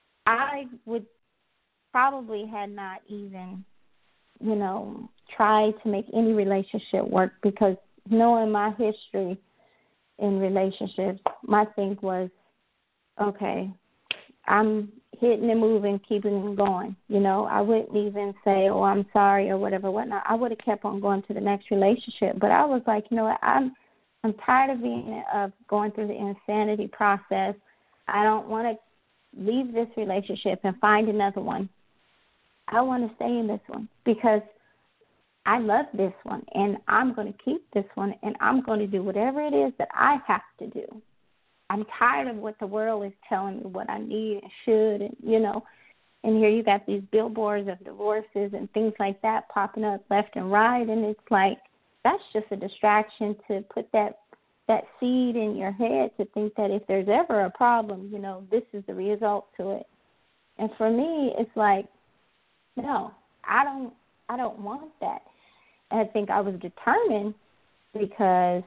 I would probably had not even, you know, tried to make any relationship work, because knowing my history in relationships, my thing was, okay, I'm hitting and moving, keeping and going. You know, I wouldn't even say, oh, I'm sorry or whatever, whatnot. I would have kept on going to the next relationship. But I was like, you know what, I'm I'm tired of being of going through the insanity process. I don't want to leave this relationship and find another one. I want to stay in this one because I love this one, and I'm going to keep this one, and I'm going to do whatever it is that I have to do. I'm tired of what the world is telling me what I need and should, and, you know, and here you got these billboards of divorces and things like that popping up left and right, and it's like that's just a distraction to put that that seed in your head to think that if there's ever a problem, you know, this is the result to it. And for me, it's like, no, I don't, I don't want that. And I think I was determined because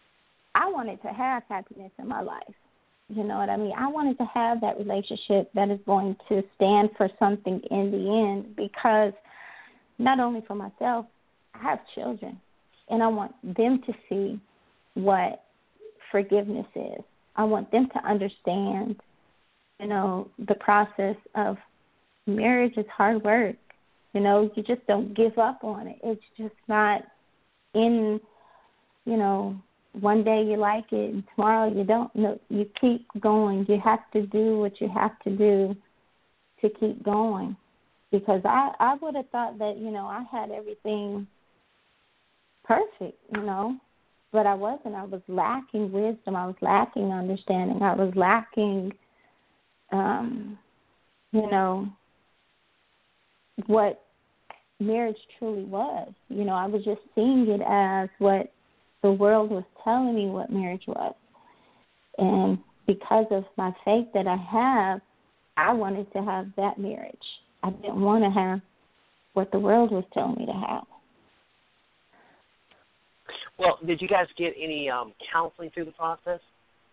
I wanted to have happiness in my life. You know what I mean? I wanted to have that relationship that is going to stand for something in the end, because not only for myself, I have children, and I want them to see what forgiveness is. I want them to understand, you know, the process of marriage is hard work. You know, you just don't give up on it. It's just not in, you know, one day you like it and tomorrow you don't. No, you keep going. You have to do what you have to do to keep going. Because I, I would have thought that, you know, I had everything perfect, you know, but I wasn't. I was lacking wisdom. I was lacking understanding. I was lacking, um, you know, what marriage truly was. You know, I was just seeing it as what the world was telling me what marriage was. And because of my faith that I have, I wanted to have that marriage. I didn't want to have what the world was telling me to have. Well, did you guys get any um, counseling through the process?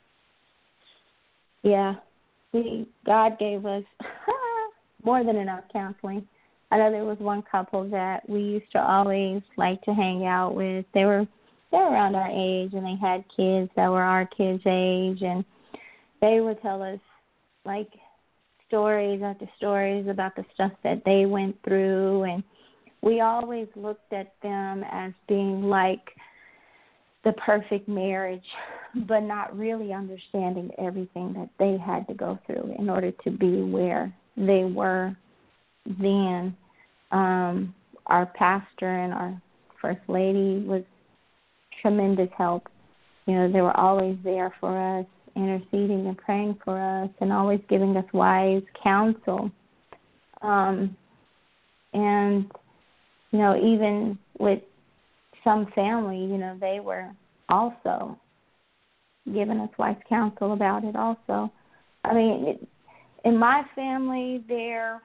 Yeah. We, God gave us more than enough counseling. I know there was one couple that we used to always like to hang out with. They were they were around our age, and they had kids that were our kids' age, and they would tell us, like, stories after stories about the stuff that they went through, and we always looked at them as being like the perfect marriage, but not really understanding everything that they had to go through in order to be where they were then. Um, our pastor and our first lady was tremendous help. You know, they were always there for us, interceding and praying for us, and always giving us wise counsel. Um, and, you know, even with some family, you know, they were also giving us wise counsel about it also. I mean, it, in my family, there,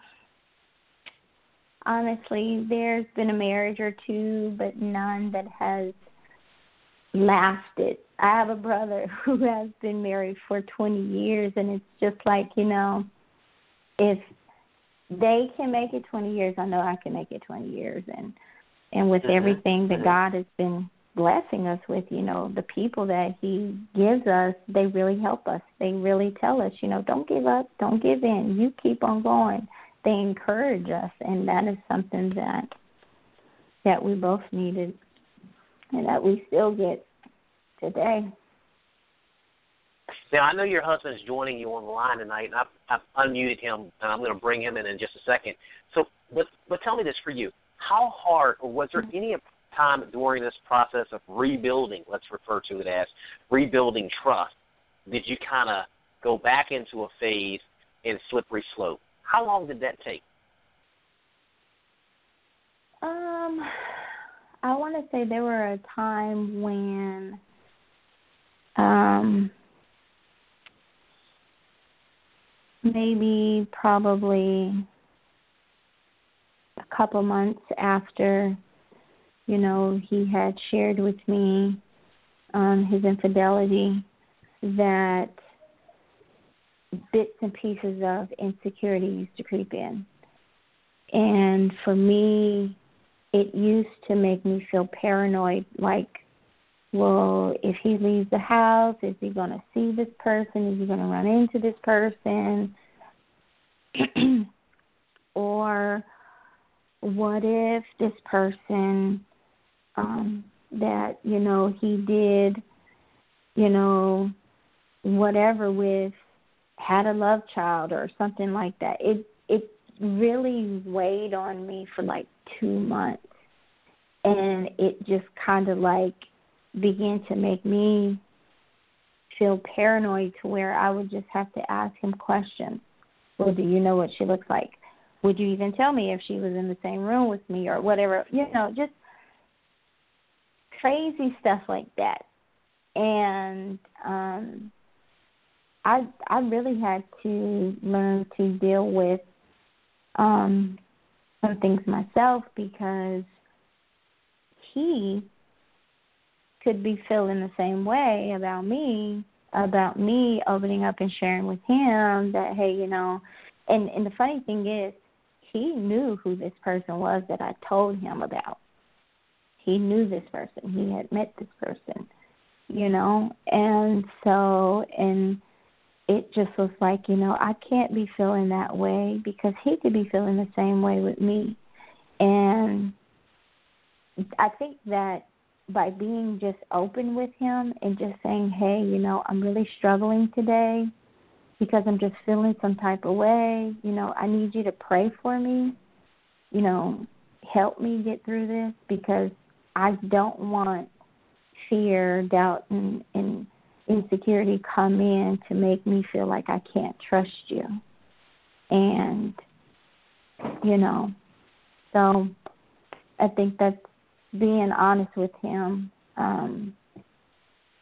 honestly, there's been a marriage or two, but none that has lasted. I have a brother who has been married for twenty years, and it's just like, you know, if they can make it twenty years, I know I can make it twenty years. And, and with mm-hmm. everything that mm-hmm. God has been blessing us with, you know, the people that he gives us, they really help us. They really tell us, you know, don't give up, don't give in, you keep on going. They encourage us, and that is something that that we both needed and that we still get today. Now, I know your husband is joining you on the line tonight, and I've, I've unmuted him, and I'm going to bring him in in just a second. So, but, but tell me this for you. How hard, or was there any time during this process of rebuilding, let's refer to it as rebuilding trust, did you kind of go back into a phase in slippery slope? How long did that take? Um, I want to say there were a time when um, maybe probably a couple months after, you know, he had shared with me um, his infidelity, that bits and pieces of insecurity used to creep in. And for me, it used to make me feel paranoid, like, well, if he leaves the house, is he going to see this person? Is he going to run into this person? Or what if this person um, that, you know, he did, you know, whatever with, had a love child or something like that. It it really weighed on me for like two months. And it just kind of like began to make me feel paranoid to where I would just have to ask him questions. Well, do you know what she looks like? Would you even tell me if she was in the same room with me or whatever? You know, just crazy stuff like that. And um I I really had to learn to deal with um, some things myself, because he could be feeling the same way about me, about me opening up and sharing with him that, hey, you know, and, and the funny thing is, he knew who this person was that I told him about. He knew this person. He had met this person, you know, and so, and it just was like, you know, I can't be feeling that way because he could be feeling the same way with me. And I think that by being just open with him and just saying, hey, you know, I'm really struggling today because I'm just feeling some type of way, you know, I need you to pray for me, you know, help me get through this, because I don't want fear, doubt, and, and insecurity come in to make me feel like I can't trust you. And, you know, so I think that's being honest with him um,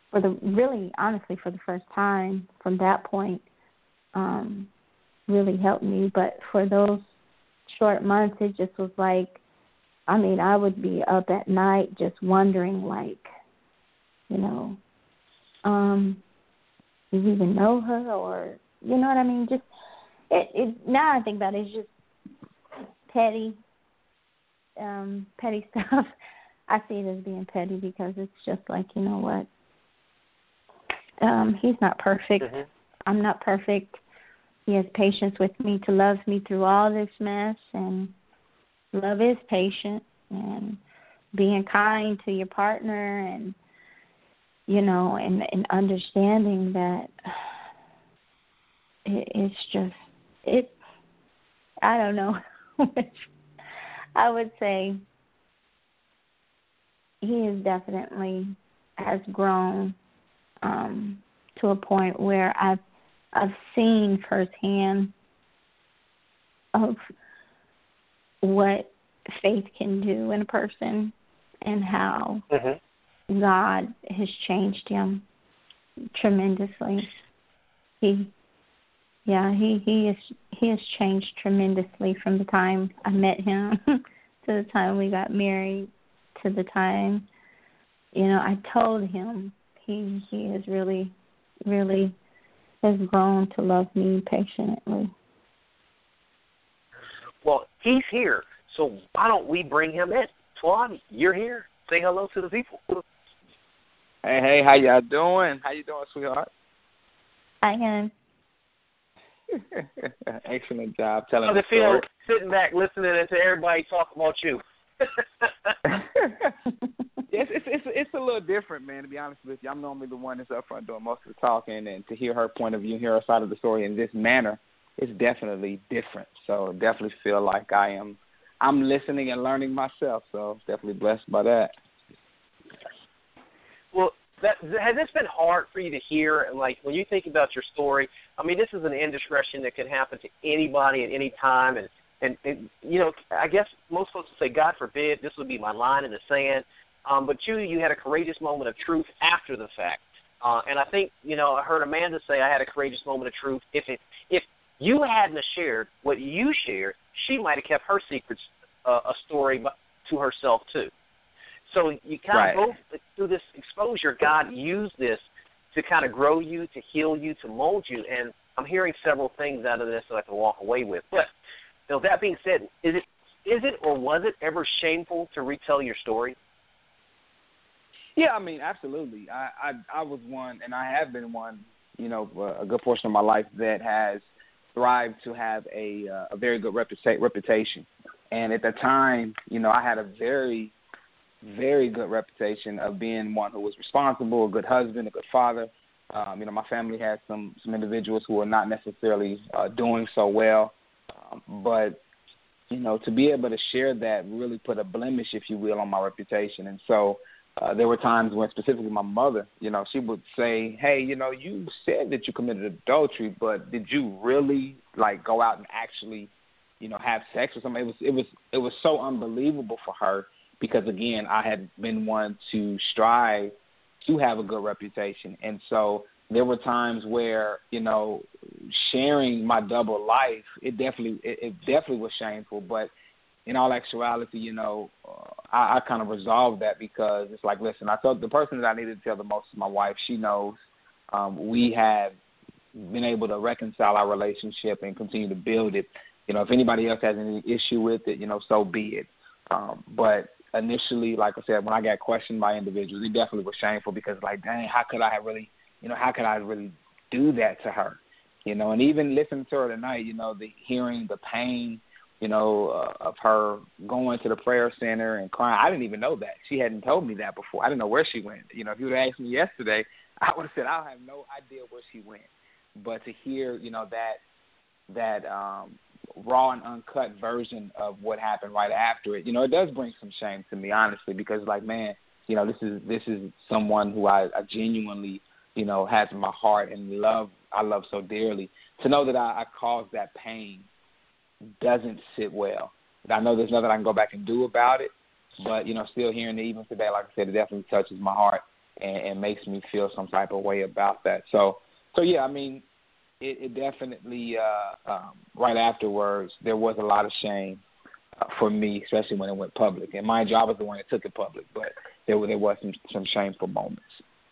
for the really, honestly, for the first time from that point, um, really helped me. But for those short months, it just was like, I mean, I would be up at night just wondering, like, you know, um, do you even know her, or, you know what I mean? Just, it, it now I think about it, it's just petty, um, petty stuff. I see it as being petty because it's just like, you know what, um, he's not perfect. Mm-hmm. I'm not perfect. He has patience with me to love me through all this mess, and love is patient, and being kind to your partner, and, you know, and, and understanding that it, it's just, it, I don't know, I would say he is definitely has grown um, to a point where I've I've seen firsthand of what faith can do in a person, and how Mm-hmm. God has changed him tremendously. He, yeah, he he is he has changed tremendously from the time I met him to the time we got married to the time, you know, I told him. He he has really, really has grown to love me patiently. Well, he's here, so why don't we bring him in? Twan, you're here. Say hello to the people. Hey, hey, how y'all doing? How you doing, sweetheart? I am. Excellent job telling How's the it feel story. sitting back listening to everybody talk about you? Yes, it's, it's it's a little different, man, to be honest with you. I'm normally the one that's up front doing most of the talking, and to hear her point of view, hear her side of the story in this manner, it's definitely different. So definitely feel like I am, I'm listening and learning myself, so definitely blessed by that. Well, that, has this been hard for you to hear? And, like, when you think about your story, I mean, this is an indiscretion that can happen to anybody at any time, and, and, and you know, I guess most folks would say, God forbid, this would be my line in the sand. Um, but you, you had a courageous moment of truth after the fact. Uh, and I think, you know, I heard Amanda say I had a courageous moment of truth. If it, if you hadn't have shared what you shared, she might have kept her secrets uh, a story to herself too. So you kind Right. of go through this exposure. God used this to kind of grow you, to heal you, to mold you. And I'm hearing several things out of this that I can walk away with. But you know, that being said, is it is it or was it ever shameful to retell your story? Yeah, I mean, absolutely. I, I I was one, and I have been one, you know, a good portion of my life that has thrived to have a uh, a very good reputa- reputation. And at the time, you know, I had a very, very good reputation of being one who was responsible, a good husband, a good father. Um, you know, my family had some some individuals who were not necessarily uh, doing so well, um, but you know, to be able to share that really put a blemish, if you will, on my reputation. And so uh, there were times when specifically my mother, you know, she would say, hey, you know, you said that you committed adultery, but did you really, like, go out and actually, you know, have sex with somebody? It was, it was, it was so unbelievable for her because, again, I had been one to strive to have a good reputation. And so there were times where, you know, sharing my double life, it definitely it, it definitely was shameful. But in all actuality, you know, uh, I, I kind of resolved that because it's like, listen, I told the person that I needed to tell the most is my wife. She knows. Um, we have been able to reconcile our relationship and continue to build it. You know, if anybody else has any issue with it, you know, so be it. Um, but initially, like I said, when I got questioned by individuals, it definitely was shameful because, like, dang, how could I have really, you know, how could I really do that to her? You know, and even listening to her tonight, you know, the hearing the pain, you know, uh, of her going to the prayer center and crying. I didn't even know that. She hadn't told me that before. I didn't know where she went. You know, if you would have asked me yesterday, I would have said I have no idea where she went. But to hear, you know, that that um, raw and uncut version of what happened right after it, you know, it does bring some shame to me, honestly, because, like, man, you know, this is this is someone who I, I genuinely, you know, has in my heart and love. I love so dearly. To know that I, I caused that pain doesn't sit well. I know there's nothing I can go back and do about it, but, you know, still hearing it even today, like I said, it definitely touches my heart. and, and makes me feel some type of way about that. So, so yeah, I mean, it, it definitely uh, um, right afterwards there was a lot of shame uh, for me, especially when it went public. And mind you, I was the one that took it public, but there were there was some, some shameful moments.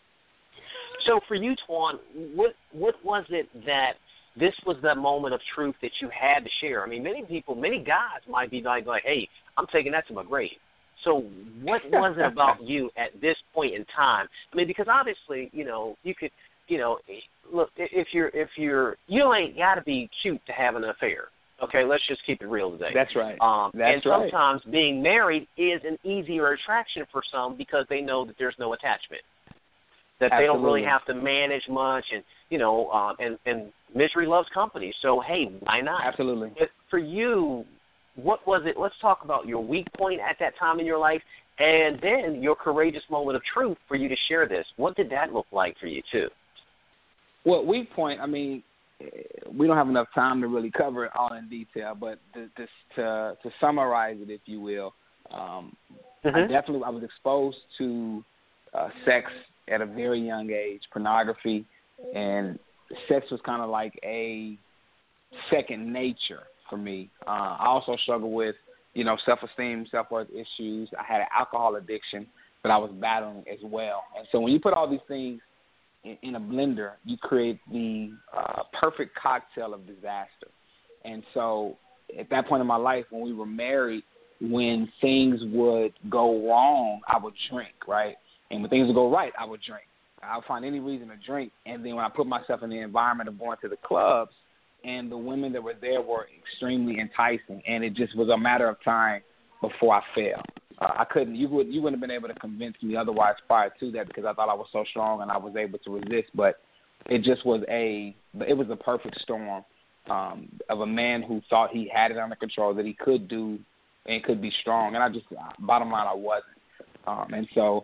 So for you, Twan, what what was it that this was the moment of truth that you had to share? I mean, many people, many guys might be like, like, hey, I'm taking that to my grave. So what was it about you at this point in time? I mean, because obviously, you know, you could, you know, look, if you're, if you're, you ain't got to be cute to have an affair. Okay, let's just keep it real today. That's right. Um, That's and sometimes right. being married is an easier attraction for some because they know that there's no attachment, that Absolutely. they don't really have to manage much, and you know, um, and and misery loves company. So hey, why not? Absolutely. But for you, what was it? Let's talk about your weak point at that time in your life, and then your courageous moment of truth for you to share this. What did that look like for you too? Well, weak point, I mean, we don't have enough time to really cover it all in detail, but to to, to, to summarize it, if you will, um, mm-hmm. I definitely I was exposed to uh, sex at a very young age, pornography, and sex was kind of like a second nature for me. Uh, I also struggled with, you know, self-esteem, self-worth issues. I had an alcohol addiction that I was battling as well. And so when you put all these things in, in a blender, you create the uh, perfect cocktail of disaster. And so at that point in my life, when we were married, when things would go wrong, I would drink, right? And when things would go right, I would drink. I would find any reason to drink. And then when I put myself in the environment of going to the clubs, and the women that were there were extremely enticing, and it just was a matter of time before I fell. Uh, I couldn't. You would. You wouldn't have been able to convince me otherwise prior to that because I thought I was so strong and I was able to resist. But it just was a. It was a perfect storm um, of a man who thought he had it under control, that he could do and could be strong. And I just, bottom line, I wasn't. Um, and so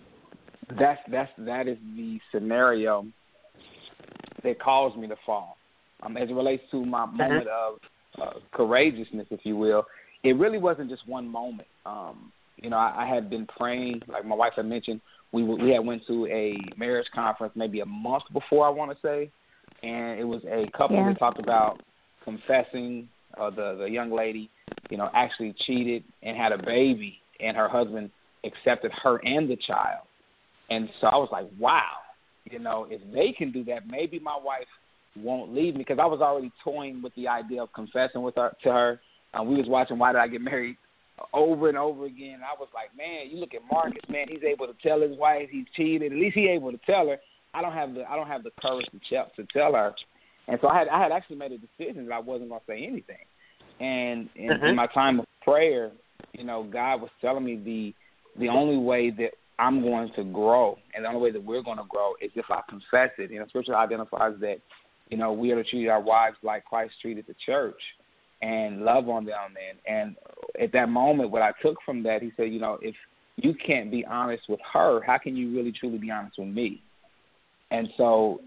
that's that's that is the scenario that caused me to fall. Um, as it relates to my mm-hmm. moment of uh, courageousness, if you will, it really wasn't just one moment. Um, you know, I, I had been praying, like my wife had mentioned, we we had went to a marriage conference maybe a month before, I want to say, and it was a couple yeah. that talked about confessing. Uh, the the young lady, you know, actually cheated and had a baby, and her husband accepted her and the child. And so I was like, wow, you know, if they can do that, maybe my wife won't leave me, because I was already toying with the idea of confessing with her to her. Uh, we was watching Why Did I Get Married over and over again. And I was like, man, you look at Marcus, man, he's able to tell his wife he's cheated. At least he's able to tell her. I don't have the I don't have the courage to tell to tell her. And so I had I had actually made a decision that I wasn't going to say anything. And in, mm-hmm. in my time of prayer, you know, God was telling me the the only way that I'm going to grow and the only way that we're going to grow is if I confess it. You know, Scripture identifies that, you know, we are to treat our wives like Christ treated the church and love on them. And, and at that moment, what I took from that, he said, you know, if you can't be honest with her, how can you really truly be honest with me? And so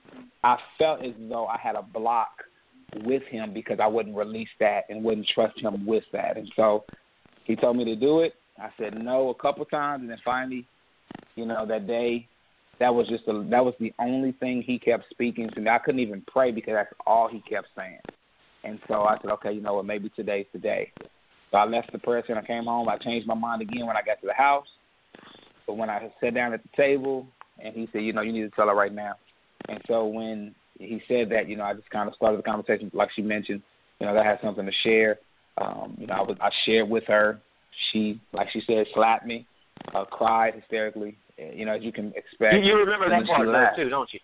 I felt as though I had a block with him because I wouldn't release that and wouldn't trust him with that. And so he told me to do it. I said no a couple times, and then finally, you know, that day, that was just a, that was the only thing he kept speaking to me. I couldn't even pray because that's all he kept saying. And so I said, okay, you know what, maybe today's the day. So I left the prayer center, I came home, I changed my mind again when I got to the house. But when I sat down at the table, and he said, you know, you need to tell her right now. And so when he said that, you know, I just kind of started the conversation, like she mentioned, you know, that I had something to share. Um, you know, I was I shared with her. She, like she said, slapped me, uh, cried hysterically, you know, as you can expect. You, you remember that part though, too, don't you?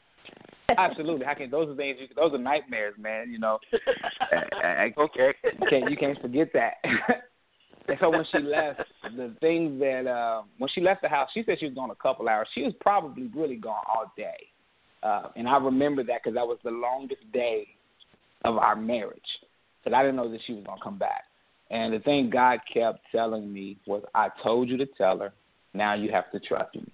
Absolutely. How can those are things? You, those are nightmares, man. You know. I, I, okay. You can't you can't forget that. And so when she left, the thing that uh, when she left the house, she said she was gone a couple hours. She was probably really gone all day, uh, and I remember that because that was the longest day of our marriage. Because I didn't know that she was gonna come back. And the thing God kept telling me was, I told you to tell her. Now you have to trust me.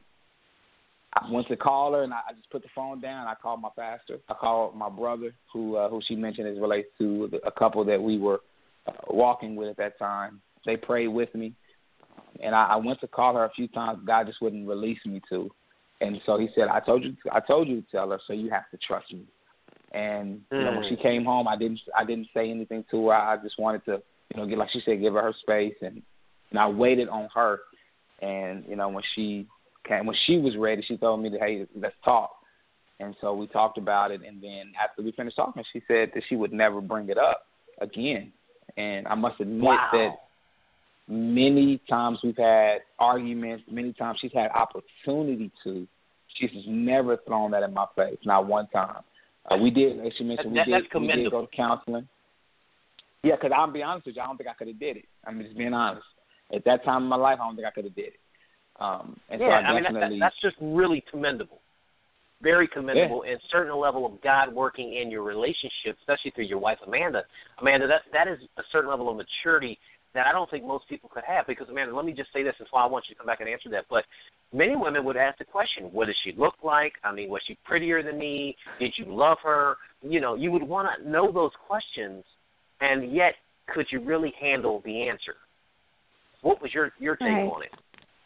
I went to call her, and I just put the phone down. I called my pastor. I called my brother, who uh, who she mentioned as relates to the, a couple that we were uh, walking with at that time. They prayed with me. And I, I went to call her a few times. God just wouldn't release me to. And so he said, I told you, I told you to tell her, so you have to trust me. And you know, when she came home, I didn't, I didn't say anything to her. I just wanted to, you know, get, like she said, give her her space, and, and I waited on her. And you know, when she came, when she was ready, she told me that, hey, let's talk. And so we talked about it. And then after we finished talking, she said that she would never bring it up again. And I must admit wow. that many times we've had arguments, many times she's had opportunity to. She's just never thrown that in my face, not one time. Uh, we did, as she mentioned, that, we, did, we did go to counseling. Yeah, because I'll be honest with you, I don't think I could have did it. I mean, just being honest. At that time in my life, I don't think I could have did it. Um, and yeah, so I, I mean, definitely, that, that's just really commendable. Very commendable, yeah. and certain level of God working in your relationship, especially through your wife, Amanda. Amanda, that that is a certain level of maturity that I don't think most people could have. Because, Amanda, let me just say this, and so I want you to come back and answer that. But many women would ask the question, what does she look like? I mean, was she prettier than me? Did you love her? You know, you would want to know those questions, and yet could you really handle the answer? What was your, your take right. on it?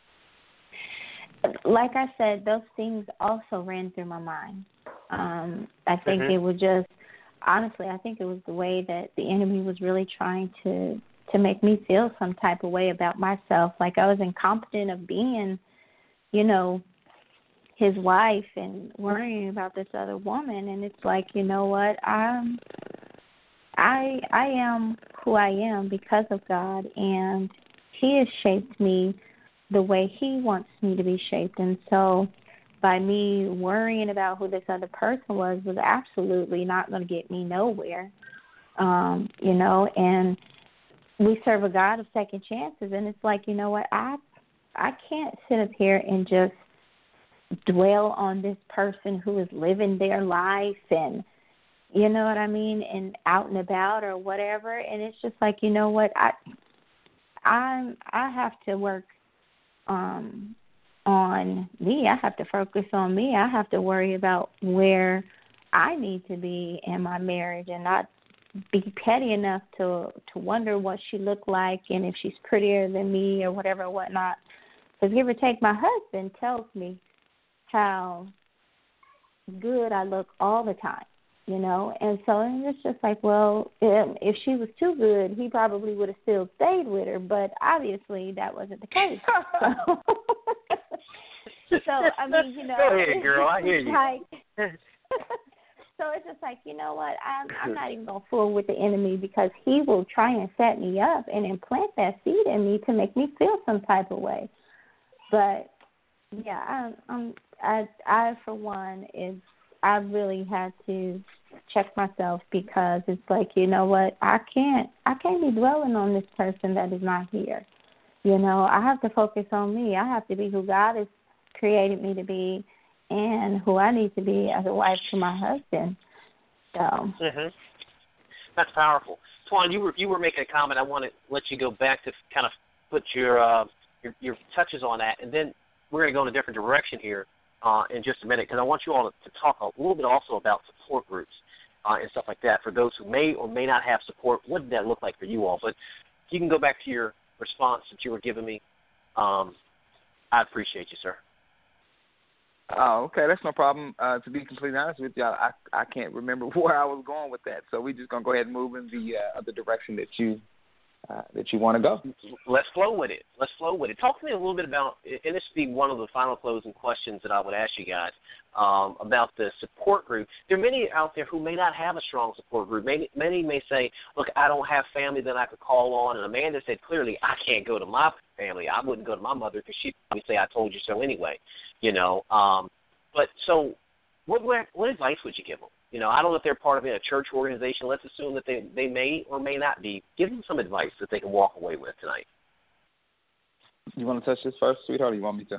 Like I said, those things also ran through my mind. Um, I think mm-hmm. it was just, honestly, I think it was the way that the enemy was really trying to, to make me feel some type of way about myself, like I was incompetent of being, you know, his wife and worrying about this other woman. And it's like, you know what, I'm, I I am who I am because of God, and he has shaped me the way he wants me to be shaped. And so by me worrying about who this other person was was absolutely not going to get me nowhere, um, you know, and we serve a God of second chances. And it's like, you know what, I I can't sit up here and just dwell on this person who is living their life and, you know what I mean, and out and about or whatever. And it's just like, you know what, I I'm I have to work um, on me. I have to focus on me. I have to worry about where I need to be in my marriage and not be petty enough to to wonder what she looked like and if she's prettier than me or whatever, whatnot. Because give or take, my husband tells me how good I look all the time, you know. And so and it's just like, well, if she was too good, he probably would have still stayed with her. But obviously that wasn't the case. So, so I mean, you know. Go ahead, girl. I hear you. Like, so it's just like, you know what, I'm, I'm not even going to fool with the enemy because he will try and set me up and implant that seed in me to make me feel some type of way. But, yeah, I, I'm, I, I, for one, is I really had to check myself because it's like, you know what, I can't, I can't be dwelling on this person that is not here. You know, I have to focus on me. I have to be who God has created me to be and who I need to be as a wife to my husband. So mm-hmm. That's powerful. Twan, you were you were making a comment. I want to let you go back to kind of put your uh, your, your touches on that, and then we're going to go in a different direction here uh, in just a minute because I want you all to, to talk a little bit also about support groups uh, and stuff like that for those who may or may not have support. What did that look like for you all? But you can go back to your response that you were giving me. Um, I appreciate you, sir. Oh, okay, that's no problem. Uh, to be completely honest with you, I, I can't remember where I was going with that, so we're just gonna go ahead and move in the uh, other direction that you uh, that you want to go. Let's flow with it. Let's flow with it. Talk to me a little bit about, and this would be one of the final closing questions that I would ask you guys um, about the support group. There are many out there who may not have a strong support group. Many, many may say, look, I don't have family that I could call on, and Amanda said clearly, I can't go to my family. I wouldn't go to my mother because she'd probably say I told you so anyway. You know, um, but so what, what advice would you give them? You know, I don't know if they're part of a church organization. Let's assume that they, they may or may not be. Give them some advice that they can walk away with tonight. You want to touch this first, sweetheart, or you want me to?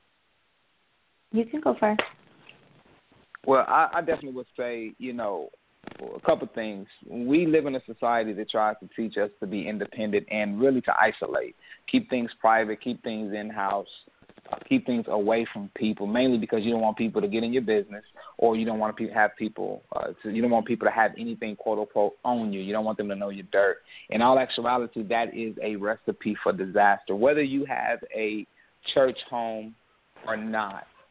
You can go first. Well, I, I definitely would say, you know, a couple of things. We live in a society that tries to teach us to be independent and really to isolate, keep things private, keep things in-house, uh, keep things away from people, mainly because you don't want people to get in your business or you don't want to have people, uh, to, you don't want people to have anything, quote-unquote, on you. You don't want them to know your dirt. In all actuality, that is a recipe for disaster. Whether you have a church home or not,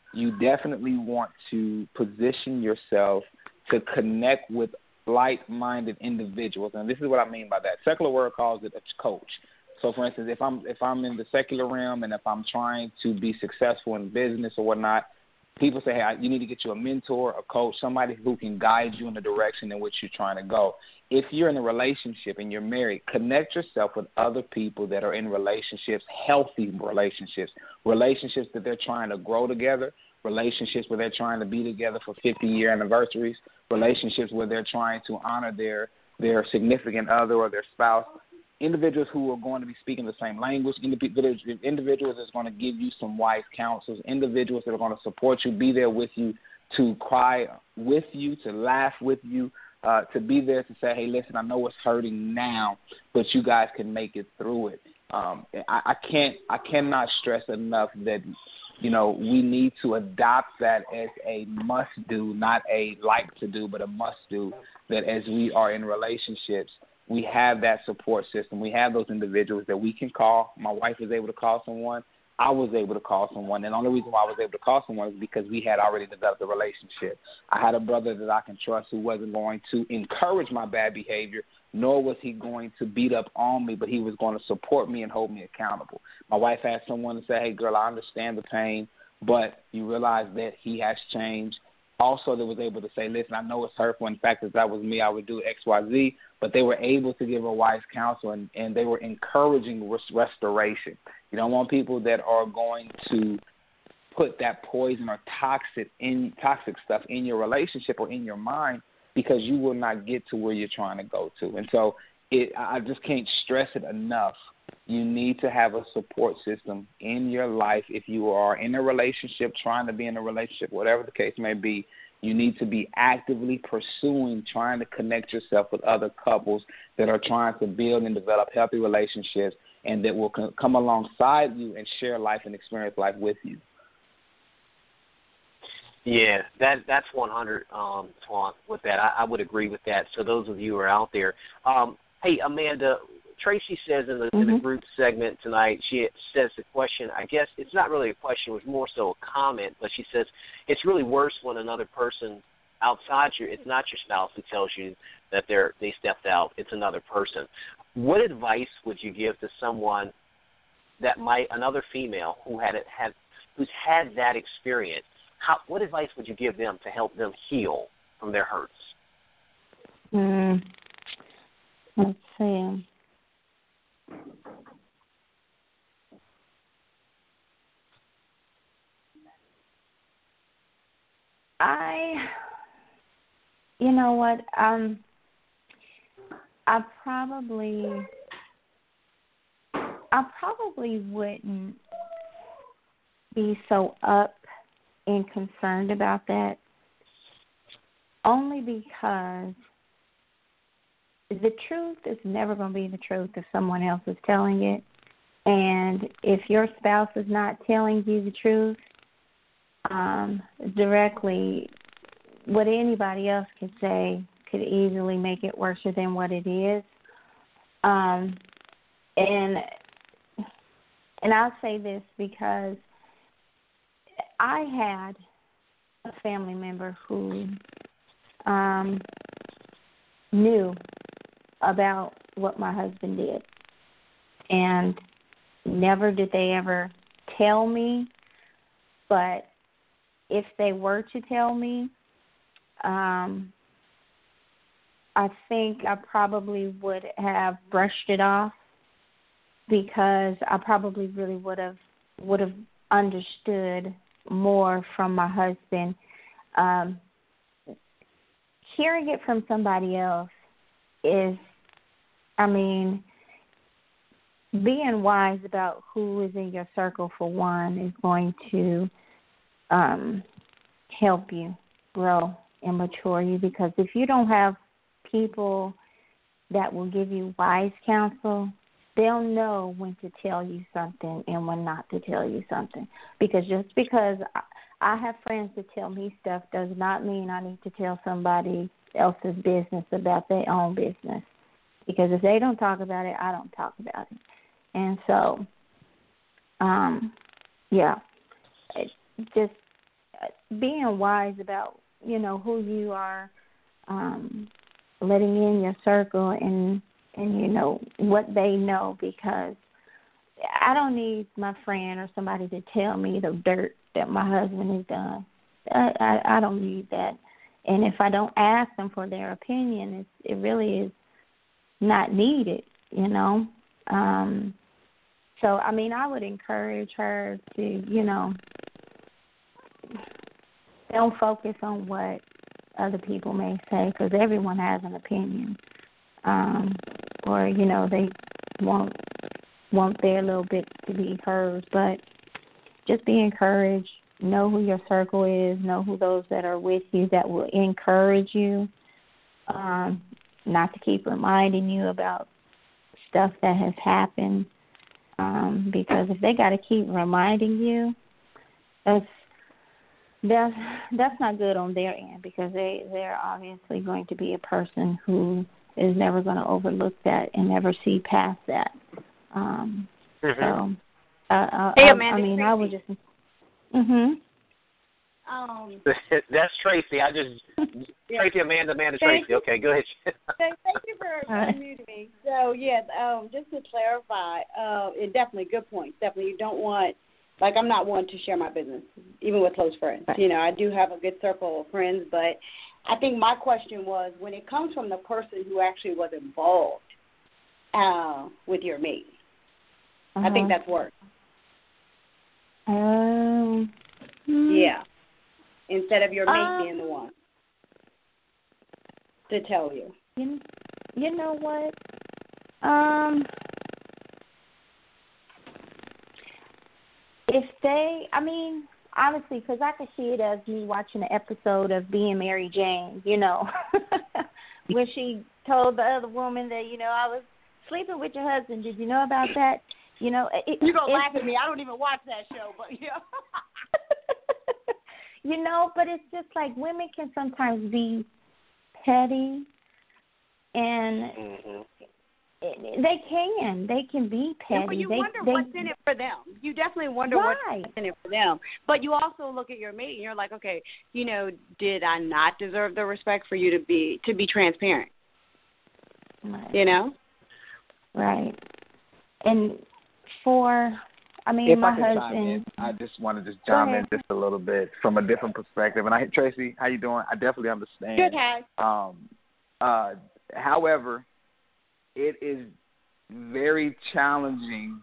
you definitely want to position yourself to connect with like-minded individuals. And this is what I mean by that. Secular world calls it a coach. So, for instance, if I'm if I'm in the secular realm and if I'm trying to be successful in business or whatnot, people say, hey, you need to get you a mentor, a coach, somebody who can guide you in the direction in which you're trying to go. If you're in a relationship and you're married, connect yourself with other people that are in relationships, healthy relationships, relationships that they're trying to grow together, relationships where they're trying to be together for fifty-year anniversaries, relationships where they're trying to honor their, their significant other or their spouse, individuals who are going to be speaking the same language, individuals, individuals that's going to give you some wise counsels, individuals that are going to support you, be there with you, to cry with you, to laugh with you, uh, to be there to say, hey, listen, I know it's hurting now, but you guys can make it through it. Um, I, I can't, I cannot stress enough that, you know, we need to adopt that as a must-do, not a like-to-do, but a must-do, that as we are in relationships, we have that support system. We have those individuals that we can call. My wife was able to call someone. I was able to call someone. And the only reason why I was able to call someone is because we had already developed a relationship. I had a brother that I can trust who wasn't going to encourage my bad behavior, nor was he going to beat up on me, but he was going to support me and hold me accountable. My wife had someone to say, hey, girl, I understand the pain, but you realize that he has changed. Also, they was able to say, listen, I know it's hurtful. In fact, if that was me, I would do X, Y, Z. But they were able to give a wise counsel, and, and they were encouraging res- restoration. You don't want people that are going to put that poison or toxic in toxic stuff in your relationship or in your mind, because you will not get to where you're trying to go to. And so it, I just can't stress it enough. You need to have a support system in your life. If you are in a relationship, trying to be in a relationship, whatever the case may be, you need to be actively pursuing, trying to connect yourself with other couples that are trying to build and develop healthy relationships and that will come alongside you and share life and experience life with you. Yeah, that that's one hundred, um, Twan, with that. I, I would agree with that. So those of you who are out there, um, hey, Amanda, Tracy says in the, mm-hmm. in the group segment tonight, she says the question, I guess it's not really a question, it was more so a comment, but she says it's really worse when another person outside you, it's not your spouse who tells you that they're they stepped out, it's another person. What advice would you give to someone that might, another female who had it, had who's had that experience? How, what advice would you give them to help them heal from their hurts? Mm, let's see. I, you know what, um, I probably, I probably wouldn't be so up and concerned about that, only because the truth is never going to be the truth if someone else is telling it. And if your spouse is not telling you the truth um, directly, what anybody else could say could easily make it worse than what it is. Um, and and I'll say this because I had a family member who um, knew about what my husband did, and never did they ever tell me, but if they were to tell me, um, I think I probably would have brushed it off, because I probably really would have would have understood more from my husband. Um, hearing it from somebody else is, I mean, being wise about who is in your circle, for one, is going to um, help you grow and mature you, because if you don't have people that will give you wise counsel, they'll know when to tell you something and when not to tell you something. Because just because I, I have friends that tell me stuff does not mean I need to tell somebody else's business about their own business. Because if they don't talk about it, I don't talk about it. And so, um, yeah, it just being wise about, you know, who you are um, letting in your circle and, and, you know, what they know, because I don't need my friend or somebody to tell me the dirt that my husband has done. I, I, I don't need that. And if I don't ask them for their opinion, it's, it really is not needed, you know. Um, so, I mean, I would encourage her to, you know, don't focus on what other people may say, because everyone has an opinion. Um, or, you know, they want, want their little bit to be heard. But just be encouraged. Know who your circle is. Know who those that are with you that will encourage you, um, not to keep reminding you about stuff that has happened. Um, because if they got to keep reminding you, that's, that's, that's not good on their end, because they, they're obviously going to be a person who is never going to overlook that and never see past that. Um, mm-hmm. So, uh, hey, I, Amanda, I mean, Tracy. I would just... Mm-hmm. Um, That's Tracy. I just yeah. Tracy, Amanda, Amanda, Thank Tracy. Okay, go ahead. thank, thank you for unmuting me. So yes, um, just to clarify, uh, it definitely good points. Definitely, you don't want, like, I'm not one to share my business, even with close friends. Right. You know, I do have a good circle of friends, but I think my question was, when it comes from the person who actually was involved uh, with your mate, Uh-huh. I think that's worse. Um. Yeah. Instead of your mate um, being the one to tell you. You, you know what? Um. If they, I mean, honestly, because I could see it as me watching an episode of Being Mary Jane, you know, when she told the other woman that, you know, I was sleeping with your husband. Did you know about that? You know, it, you're gonna laugh at me. I don't even watch that show, but yeah. You know, but it's just like women can sometimes be petty, and mm-hmm. they can. They can be petty. Well, you they, wonder they, what's in it for them. You definitely wonder right. what's in it for them. But you also look at your mate, and you're like, okay, you know, did I not deserve the respect for you to be to be transparent? Right. You know? Right. And for, I mean, if my I can husband. chime in, I just want to just chime in just a little bit from a different perspective. And I, Tracy, how you doing? I definitely understand. Good, Hi. Um, uh, however, it is very challenging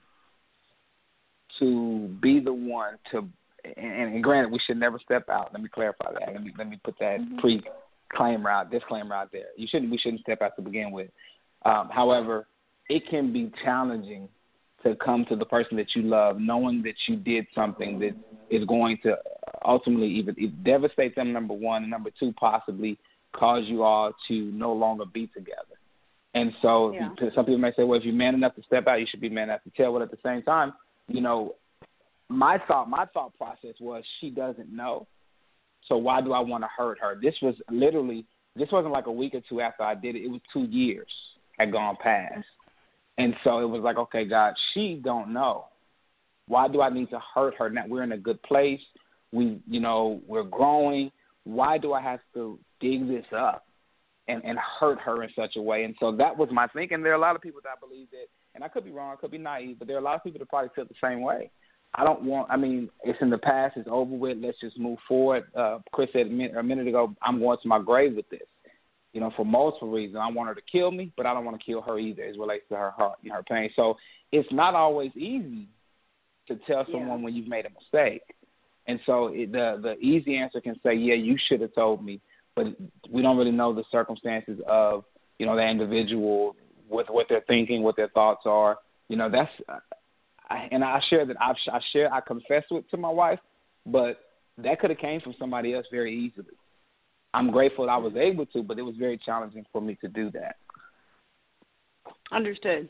to be the one to, and, and granted, we should never step out. Let me clarify that. Let me let me put that mm-hmm. pre-disclaimer out, disclaimer out there. You shouldn't. We shouldn't step out to begin with. Um, however, it can be challenging to come to the person that you love, knowing that you did something that is going to ultimately either devastate them, number one, and number two, possibly cause you all to no longer be together. And so yeah. some people may say, well, if you're man enough to step out, you should be man enough to tell. But at the same time, you know, my thought, my thought process was she doesn't know. So why do I want to hurt her? This was literally, this wasn't like a week or two after I did it. It was two years had gone past. And so it was like, okay, God, she don't know. Why do I need to hurt her? Now we're in a good place. We, you know, we're growing. Why do I have to dig this up and, and hurt her in such a way? And so that was my thinking. There are a lot of people that believe that, and I could be wrong, I could be naive, but there are a lot of people that probably feel the same way. I don't want, I mean, it's in the past, it's over with, let's just move forward. Uh, Chris said a minute, a minute ago, I'm going to my grave with this. You know, for multiple reasons. I want her to kill me, but I don't want to kill her either as it relates to her heart and her pain. So it's not always easy to tell someone yeah. when you've made a mistake. And so it, the the easy answer can say, yeah, you should have told me, but we don't really know the circumstances of, you know, the individual, with what they're thinking, what their thoughts are. You know, that's, I, and I share that, I've, I share, I confess it to my wife, but that could have came from somebody else very easily. I'm grateful that I was able to, but it was very challenging for me to do that. Understood.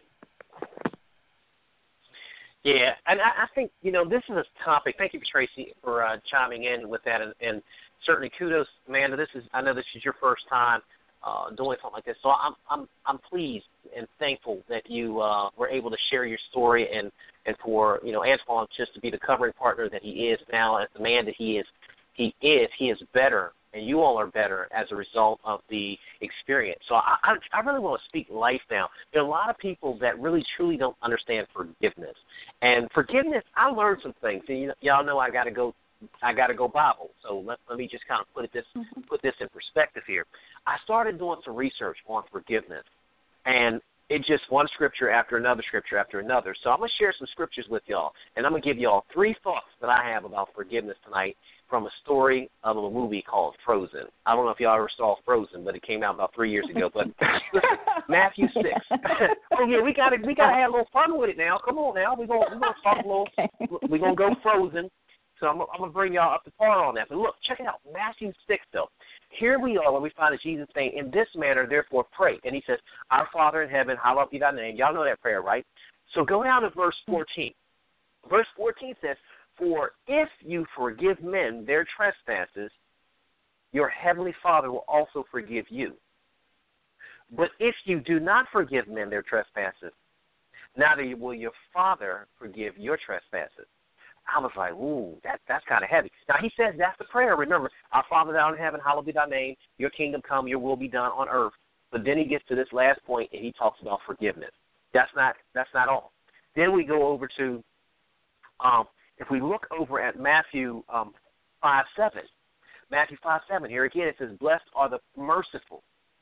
Yeah, and I, I think, you know, this is a topic. Thank you, Tracy, for uh, chiming in with that, and, and certainly kudos, Amanda. This is, I know this is your first time uh, doing something like this, so I'm I'm I'm pleased and thankful that you uh, were able to share your story, and, and for, you know, Antoine just to be the covering partner that he is now, as the man that he is. he is. He is better, and you all are better as a result of the experience. So I, I, I really want to speak life now. There are a lot of people that really, truly don't understand forgiveness. And forgiveness, I learned some things. And you, y'all know I got to go. I got to go Bible. So let, let me just kind of put this mm-hmm. put this in perspective here. I started doing some research on forgiveness, and it just one scripture after another scripture after another. So I'm going to share some scriptures with y'all, and I'm going to give y'all three thoughts that I have about forgiveness tonight from a story of a movie called Frozen. I don't know if y'all ever saw Frozen, but it came out about three years ago. But Matthew six. Oh yeah, we got to we got to have a little fun with it now. Come on now, we're gonna we're gonna talk a little. We're gonna go Frozen. So I'm, I'm going to bring y'all up to par on that. But look, check it out. Matthew six, though. Here we are when we find that Jesus saying, in this manner, therefore, pray. And he says, our Father in heaven, hallowed be thy name. Y'all know that prayer, right? So go down to verse fourteen. Verse fourteen says, for if you forgive men their trespasses, your heavenly Father will also forgive you. But if you do not forgive men their trespasses, neither will your Father forgive your trespasses. I was like, ooh, that, that's kind of heavy. Now, he says that's the prayer. Remember, our Father down in heaven, hallowed be thy name. Your kingdom come, your will be done on earth. But then he gets to this last point, and he talks about forgiveness. That's not that's not all. Then we go over to, um, if we look over at Matthew um, five seven. Matthew five seven, here again it says, blessed are the merciful,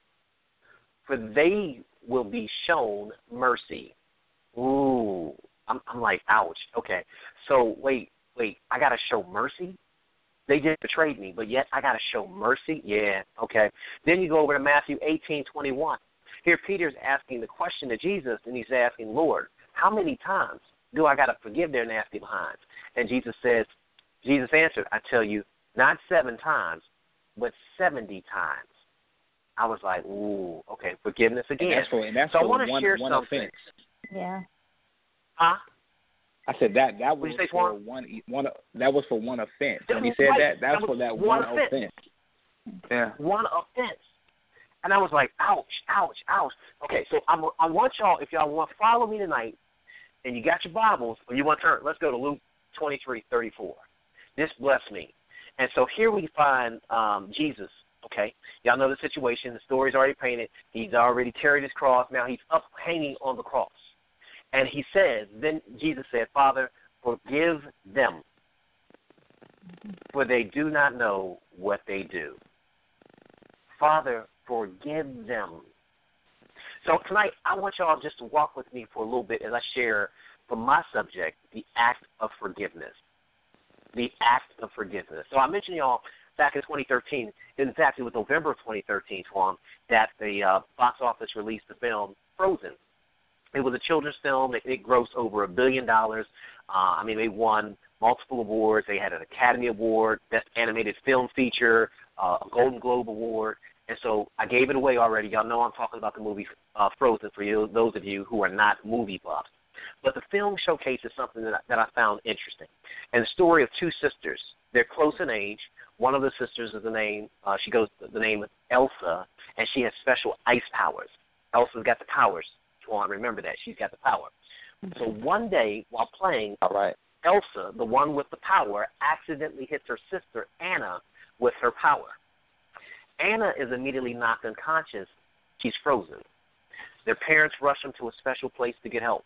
for they will be shown mercy. Ooh. I'm, I'm like, ouch. Okay, so wait, wait. I got to show mercy? They just betrayed me, but yet I got to show mercy? Yeah, okay. Then you go over to Matthew eighteen twenty-one. Here Peter's asking the question to Jesus, and he's asking, Lord, how many times do I got to forgive their nasty behinds? And Jesus says, Jesus answered, I tell you, not seven times, but seventy times. I was like, ooh, okay, forgiveness again. And that's for, and that's so for I want to one, share one something. offense. Yeah. Huh? I said that that was say, for Twan? one one that was for one offense. When he said right. that, that's that for that one, one offense. offense. Yeah. One offense. And I was like, ouch, ouch, ouch. Okay, so I'm, I want y'all, if y'all want to follow me tonight, and you got your Bibles, or you want to turn, let's go to Luke twenty-three thirty-four. This blessed me. And so here we find um, Jesus, okay? Y'all know the situation. The story's already painted. He's already carried his cross. Now he's up hanging on the cross. And he says, then Jesus said, Father, forgive them, for they do not know what they do. Father, forgive them. So tonight, I want y'all just to walk with me for a little bit as I share from my subject, the act of forgiveness. The act of forgiveness. So I mentioned y'all back in twenty thirteen, in fact, it was November of twenty thirteen, Twan, that the uh, box office released the film Frozen. It was a children's film. It, it grossed over a billion dollars. Uh, I mean, they won multiple awards. They had an Academy Award, Best Animated Film Feature, uh, a Golden Globe Award. And so I gave it away already. Y'all know I'm talking about the movie uh, Frozen for you, those of you who are not movie buffs. But the film showcases something that I, that I found interesting. And the story of two sisters. They're close in age. One of the sisters is the name, uh, she goes the name of Elsa, and she has special ice powers. Elsa's got the powers. Twan, remember that. She's got the power. So one day, while playing, All right. Elsa, the one with the power, accidentally hits her sister, Anna, with her power. Anna is immediately knocked unconscious. She's frozen. Their parents rush them to a special place to get help.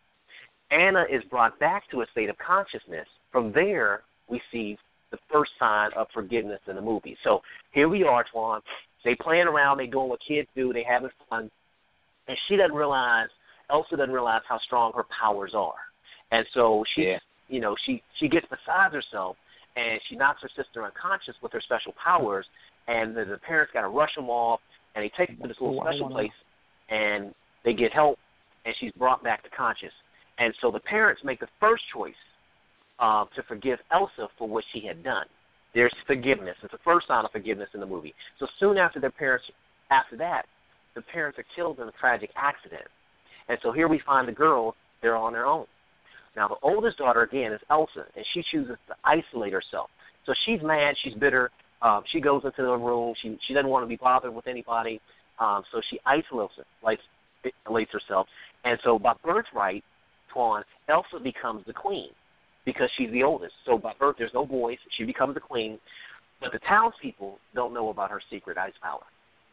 Anna is brought back to a state of consciousness. From there, we see the first sign of forgiveness in the movie. So here we are, Twan. They playing around. They doing what kids do. They having fun. And she doesn't realize, Elsa doesn't realize how strong her powers are. And so she, yeah. you know, she, she gets beside herself, and she knocks her sister unconscious with her special powers, and the, the parents got to rush them off, and they take her to this little special place, and they get help, and she's brought back to conscious. And so the parents make the first choice uh, to forgive Elsa for what she had done. There's forgiveness. It's the first sign of forgiveness in the movie. So soon after their parents, after that, the parents are killed in a tragic accident. And so here we find the girls, they're on their own. Now, the oldest daughter, again, is Elsa, and she chooses to isolate herself. So she's mad, she's bitter. Um, she goes into the room. She she doesn't want to be bothered with anybody. Um, so she isolates, like, isolates herself. And so by birthright, Twan, Elsa becomes the queen because she's the oldest. So by birth, there's no boys. She becomes the queen. But the townspeople don't know about her secret ice power.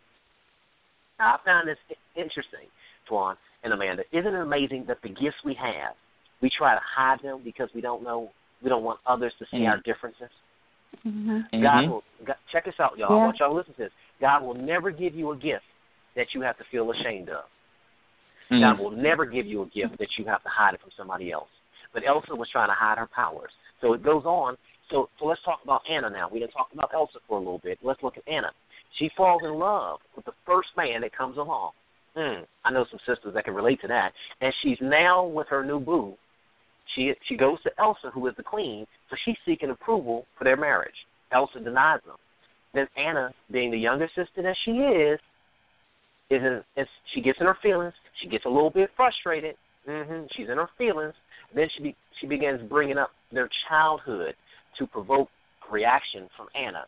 I found this interesting, Twan and Amanda. Isn't it amazing that the gifts we have, we try to hide them because we don't know, we don't want others to see mm-hmm. our differences? Mm-hmm. God will, God, check this out, y'all. Yeah. I want y'all to listen to this. God will never give you a gift that you have to feel ashamed of. Mm-hmm. God will never give you a gift that you have to hide it from somebody else. But Elsa was trying to hide her powers. So it goes on. So, so let's talk about Anna now. We didn't talk about Elsa for a little bit. Let's look at Anna. She falls in love with the first man that comes along. Mm, I know some sisters that can relate to that. And she's now with her new boo. She she goes to Elsa, who is the queen, so she's seeking approval for their marriage. Elsa denies them. Then Anna, being the younger sister that she is, is, in, is she gets in her feelings. She gets a little bit frustrated. Mm-hmm. She's in her feelings. Then she be, she begins bringing up their childhood to provoke a reaction from Anna.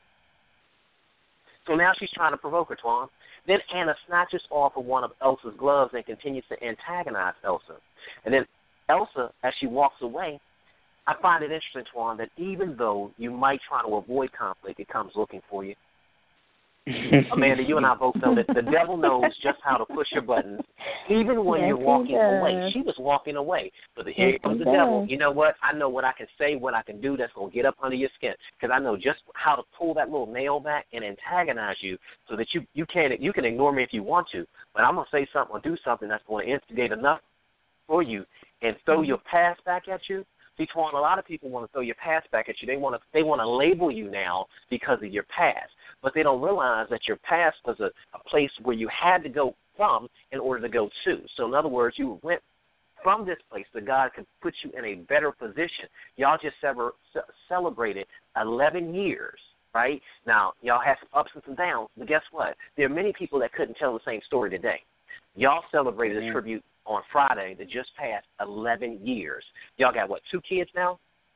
So now she's trying to provoke her, Twan. Then Anna snatches off of one of Elsa's gloves and continues to antagonize Elsa. And then Elsa, as she walks away, I find it interesting, Twan, that even though you might try to avoid conflict, it comes looking for you. Amanda, you and I both know that the devil knows just how to push your buttons, even when yes, you're walking away. She was walking away, but here yes, comes the does. devil. You know what? I know what I can say, what I can do that's going to get up under your skin, because I know just how to pull that little nail back and antagonize you so that you, you, can, you can ignore me if you want to, but I'm going to say something or do something that's going to instigate enough for you and throw mm-hmm. your past back at you. See, Twan, a lot of people want to throw your past back at you. They want to they want to label you now because of your past, but they don't realize that your past was a, a place where you had to go from in order to go to. So, in other words, you went from this place so God could put you in a better position. Y'all just sever, ce- celebrated eleven years, right? Now, y'all had some ups and some downs, but guess what? There are many people that couldn't tell the same story today. Y'all celebrated mm-hmm. a tribute on Friday that just passed eleven years. Y'all got, what, two kids now?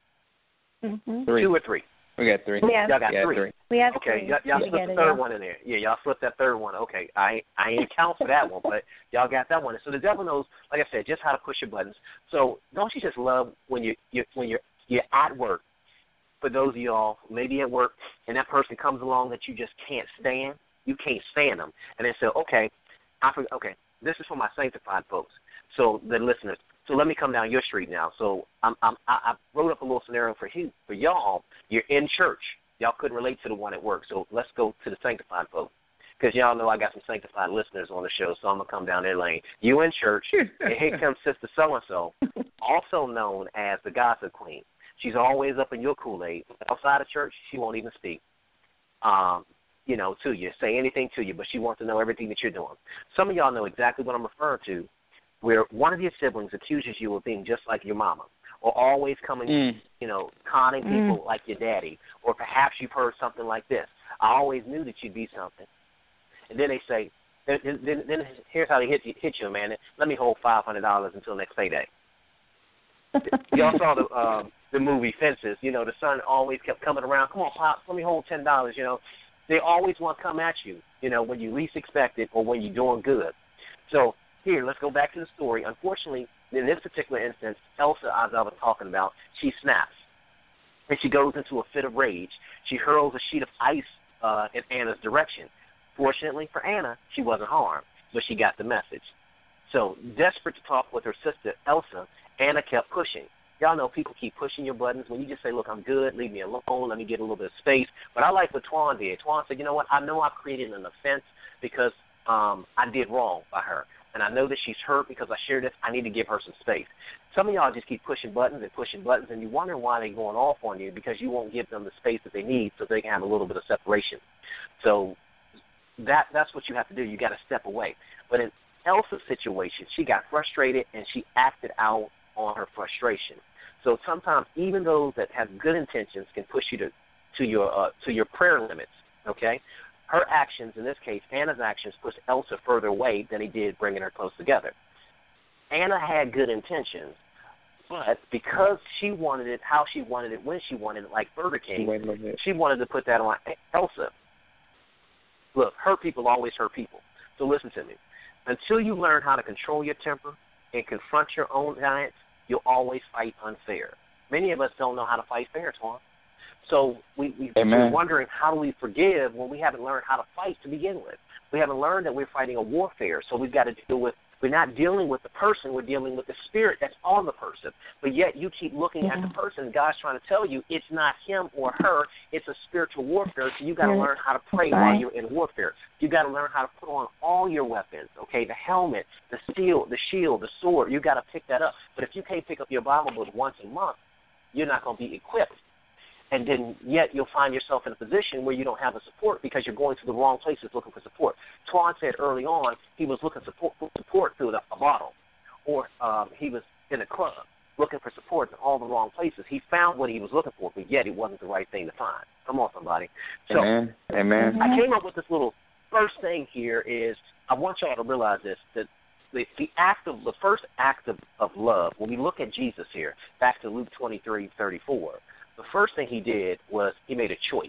Mm-hmm. Three. Two or three? We got three. Yeah. Y'all got yeah, three. three. We have okay, three. y'all, y'all we slipped the it, third yeah. one in there. Yeah, y'all slipped that third one. Okay, I I ain't account for that one, but y'all got that one. So the devil knows, like I said, just how to push your buttons. So don't you just love when you you when you're you're at work? For those of y'all maybe at work, and that person comes along that you just can't stand, you can't stand them, and they say, okay, I forget, okay, this is for my sanctified folks. So the listeners. So let me come down your street now. So I'm, I'm, I, I wrote up a little scenario for you, for y'all. You're in church. Y'all couldn't relate to the one at work. So let's go to the sanctified folks. Because y'all know I got some sanctified listeners on the show, so I'm going to come down their lane. You in church, and here comes Sister So-and-so, also known as the Gossip Queen. She's always up in your Kool-Aid. Outside of church, she won't even speak, um, you know, to you, say anything to you, but she wants to know everything that you're doing. Some of y'all know exactly what I'm referring to, where one of your siblings accuses you of being just like your mama, or always coming, mm. you know, conning mm. people like your daddy, or perhaps you've heard something like this. I always knew that you'd be something. And then they say, then, then, then here's how they hit you, hit you, man. Let me hold five hundred dollars until next payday. Y'all saw the uh, the movie Fences. You know, the son always kept coming around. Come on, Pops, let me hold ten dollars, you know. They always want to come at you, you know, when you least expect it or when you're doing good. So, here, let's go back to the story. Unfortunately, in this particular instance, Elsa, as I was talking about, she snaps. And she goes into a fit of rage. She hurls a sheet of ice uh, in Anna's direction. Fortunately for Anna, she wasn't harmed, but she got the message. So, desperate to talk with her sister, Elsa, Anna kept pushing. Y'all know people keep pushing your buttons. When you just say, look, I'm good, leave me alone, let me get a little bit of space. But I like what Twan did. Twan said, you know what, I know I've created an offense because um, I did wrong by her. And I know that she's hurt because I shared this. I need to give her some space. Some of y'all just keep pushing buttons and pushing buttons, and you wonder why they're going off on you because you won't give them the space that they need so they can have a little bit of separation. So that that's what you have to do. You got to step away. But in Elsa's situation, she got frustrated, and she acted out on her frustration. So sometimes even those that have good intentions can push you to, to, your, uh, to your prayer limits, okay? Her actions, in this case, Anna's actions, pushed Elsa further away than he did bringing her close together. Anna had good intentions, but because she wanted it how she wanted it, when she wanted it, like Burger King, she wanted to put that on Elsa. Look, hurt people always hurt people. So listen to me. Until you learn how to control your temper and confront your own giants, you'll always fight unfair. Many of us don't know how to fight fair, Twan. So we, we, we're wondering, how do we forgive when we haven't learned how to fight to begin with? We haven't learned that we're fighting a warfare, so we've got to deal with, we're not dealing with the person, we're dealing with the spirit that's on the person. But yet you keep looking yeah. at the person, God's trying to tell you it's not him or her, it's a spiritual warfare, so you've got to learn how to pray right. while you're in warfare. You've got to learn how to put on all your weapons, okay, the helmet, the steel, the shield, the sword, you've got to pick that up. But if you can't pick up your Bible book once a month, you're not going to be equipped. And then yet you'll find yourself in a position where you don't have the support because you're going to the wrong places looking for support. Twan said early on he was looking support, for support through the, a bottle, or um, he was in a club looking for support in all the wrong places. He found what he was looking for, but yet it wasn't the right thing to find. Come on, somebody. So Amen. Amen. I came up with this little first thing here is I want y'all to realize this, that the, the act of the first act of, of love, when we look at Jesus here, back to Luke twenty-three thirty-four, the first thing he did was he made a choice.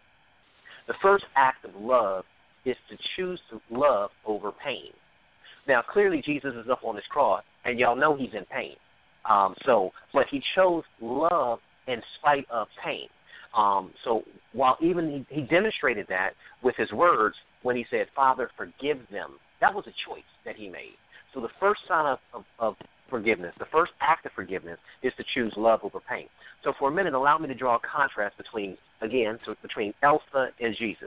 The first act of love is to choose to love over pain. Now, clearly Jesus is up on his cross, and y'all know he's in pain. Um, so, but he chose love in spite of pain. Um, so while even he, he demonstrated that with his words when he said, Father, forgive them, that was a choice that he made. So the first sign of, of, of forgiveness, the first act of forgiveness is to choose love over pain. So for a minute, allow me to draw a contrast between, again, so between Elsa and Jesus.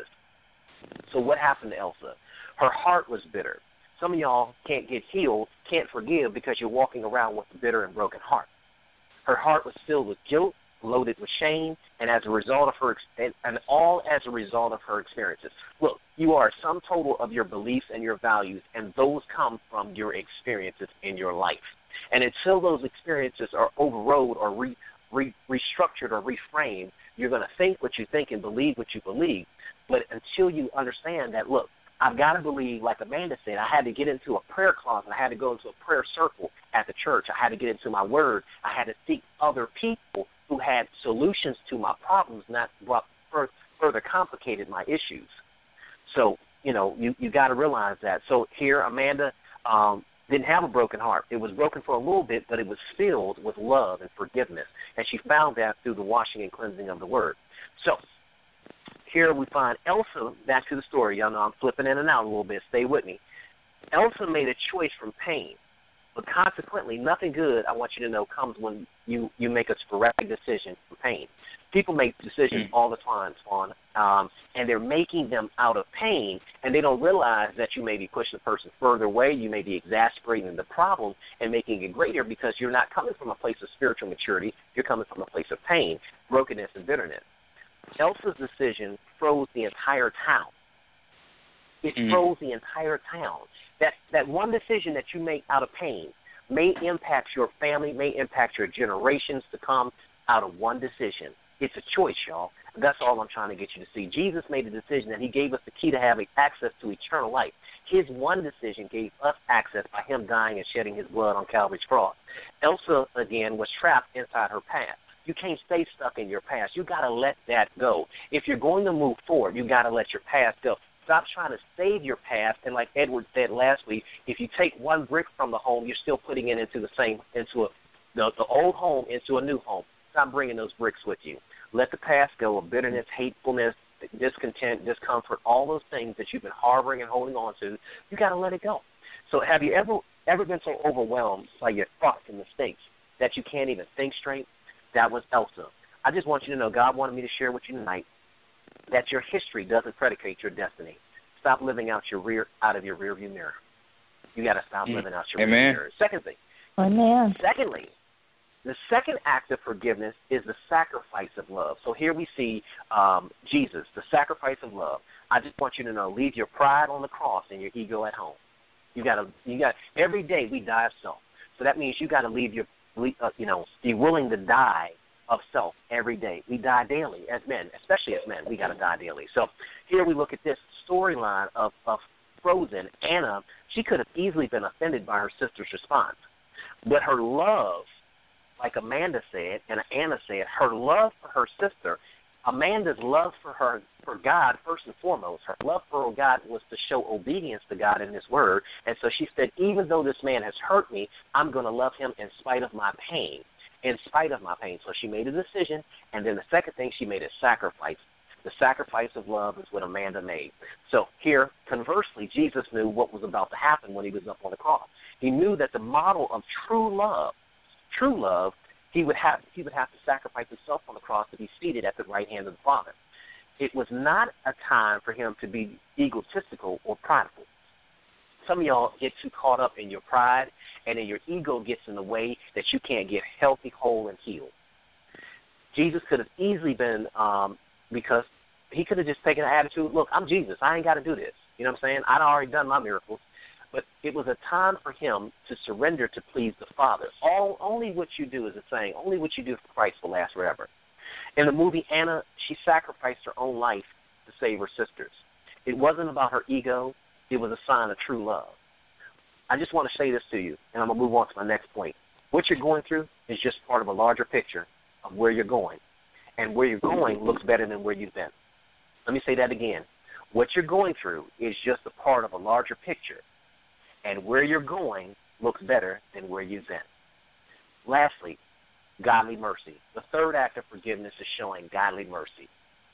So what happened to Elsa? Her heart was bitter. Some of y'all can't get healed, can't forgive because you're walking around with a bitter and broken heart. Her heart was filled with guilt, loaded with shame, and as a result of her, and, and all as a result of her experiences. Look, you are a sum total of your beliefs and your values, and those come from your experiences in your life. And until those experiences are overrode or re, re, restructured or reframed, you're going to think what you think and believe what you believe. But until you understand that, look, I've got to believe, like Amanda said, I had to get into a prayer closet. I had to go into a prayer circle at the church. I had to get into my word. I had to seek other people who had solutions to my problems, not what further complicated my issues. So, you know, you, you got to realize that. So here, Amanda um, didn't have a broken heart. It was broken for a little bit, but it was filled with love and forgiveness. And she found that through the washing and cleansing of the word. So here we find Elsa, back to the story. Y'all know I'm flipping in and out a little bit. Stay with me. Elsa made a choice from pain. But consequently, nothing good, I want you to know, comes when you, you make a sporadic decision for pain. People make decisions mm. all the time, Spawn, um, and they're making them out of pain, and they don't realize that you may be pushing the person further away. You may be exasperating the problem and making it greater because you're not coming from a place of spiritual maturity. You're coming from a place of pain, brokenness, and bitterness. Elsa's decision froze the entire town. It mm. froze the entire town. That that one decision that you make out of pain may impact your family, may impact your generations to come out of one decision. It's a choice, y'all. That's all I'm trying to get you to see. Jesus made a decision, and he gave us the key to having access to eternal life. His one decision gave us access by him dying and shedding his blood on Calvary's cross. Elsa, again, was trapped inside her past. You can't stay stuck in your past. You got to let that go. If you're going to move forward, you got to let your past go. Stop trying to save your past. And like Edward said last week, if you take one brick from the home, you're still putting it into the same, into a, the, the old home, into a new home. Stop bringing those bricks with you. Let the past go of bitterness, hatefulness, discontent, discomfort, all those things that you've been harboring and holding on to. You got to let it go. So have you ever ever been so overwhelmed by your thoughts and mistakes that you can't even think straight? That was Elsa. I just want you to know God wanted me to share with you tonight that your history doesn't predicate your destiny. Stop living out your rear out of your rearview mirror. You got to stop mm. living out your Amen. rearview mirror. Second thing. Amen. Secondly, the second act of forgiveness is the sacrifice of love. So here we see um, Jesus, the sacrifice of love. I just want you to know, leave your pride on the cross and your ego at home. You got to, you got. Every day we die of self. So that means you got to leave your, uh, you know, be willing to die of self every day. We die daily as men, especially as men. We got to die daily. So here we look at this storyline of, of Frozen. Anna, she could have easily been offended by her sister's response, but her love, like Amanda said and Anna said, her love for her sister, Amanda's love for her, for God, first and foremost, her love for God was to show obedience to God in his word. And so she said, even though this man has hurt me, I'm going to love him in spite of my pain. in spite of my pain. So she made a decision, and then the second thing, she made a sacrifice. The sacrifice of love is what Amanda made. So here, conversely, Jesus knew what was about to happen when he was up on the cross. He knew that the model of true love, true love, he would have he would have to sacrifice himself on the cross to be seated at the right hand of the Father. It was not a time for him to be egotistical or prideful. Some of y'all get too caught up in your pride, and then your ego gets in the way that you can't get healthy, whole, and healed. Jesus could have easily been, um, because he could have just taken an attitude, look, I'm Jesus. I ain't got to do this. You know what I'm saying? I'd already done my miracles. But it was a time for him to surrender to please the Father. All, only what you do, is a saying, only what you do for Christ will last forever. In the movie, Anna, she sacrificed her own life to save her sisters. It wasn't about her ego. It was a sign of true love. I just want to say this to you, and I'm going to move on to my next point. What you're going through is just part of a larger picture of where you're going. And where you're going looks better than where you've been. Let me say that again. What you're going through is just a part of a larger picture. And where you're going looks better than where you've been. Lastly, godly mercy. The third act of forgiveness is showing godly mercy.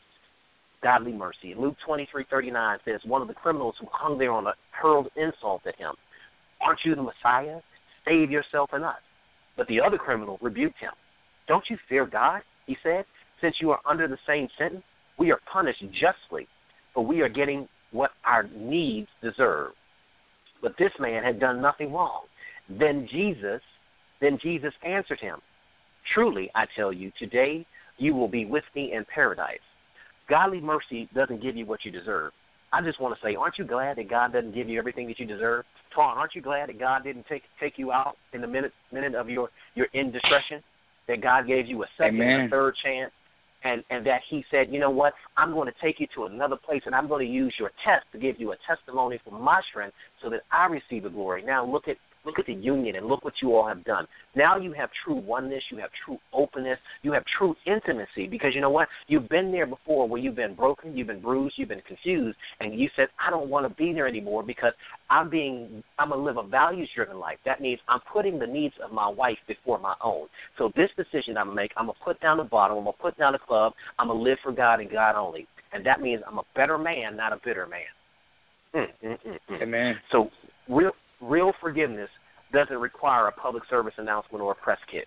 Godly mercy. Luke twenty-three thirty-nine says, one of the criminals who hung there on a hurled insult at him. Aren't you the Messiah? Save yourself and us. But the other criminal rebuked him. Don't you fear God? He said. Since you are under the same sentence, we are punished justly, for we are getting what our needs deserve. But this man had done nothing wrong. Then Jesus, then Jesus answered him, truly, I tell you, today you will be with me in paradise. Godly mercy doesn't give you what you deserve. I just want to say, aren't you glad that God doesn't give you everything that you deserve? Twan, aren't you glad that God didn't take take you out in the minute minute of your, your indiscretion? That God gave you a second Amen. and a third chance? And, and that he said, you know what, I'm going to take you to another place, and I'm going to use your test to give you a testimony from my strength so that I receive the glory. Now look at look at the union, and look what you all have done. Now you have true oneness. You have true openness. You have true intimacy, because you know what? You've been there before where you've been broken, you've been bruised, you've been confused, and you said, I don't want to be there anymore because I'm being, I'm going to live a values-driven life. That means I'm putting the needs of my wife before my own. So this decision I'm going to make, I'm going to put down the bottle, I'm going to put down the club, I'm going to live for God and God only. And that means I'm a better man, not a bitter man. Mm, mm, mm, mm. Amen. So real real forgiveness doesn't require a public service announcement or a press kit.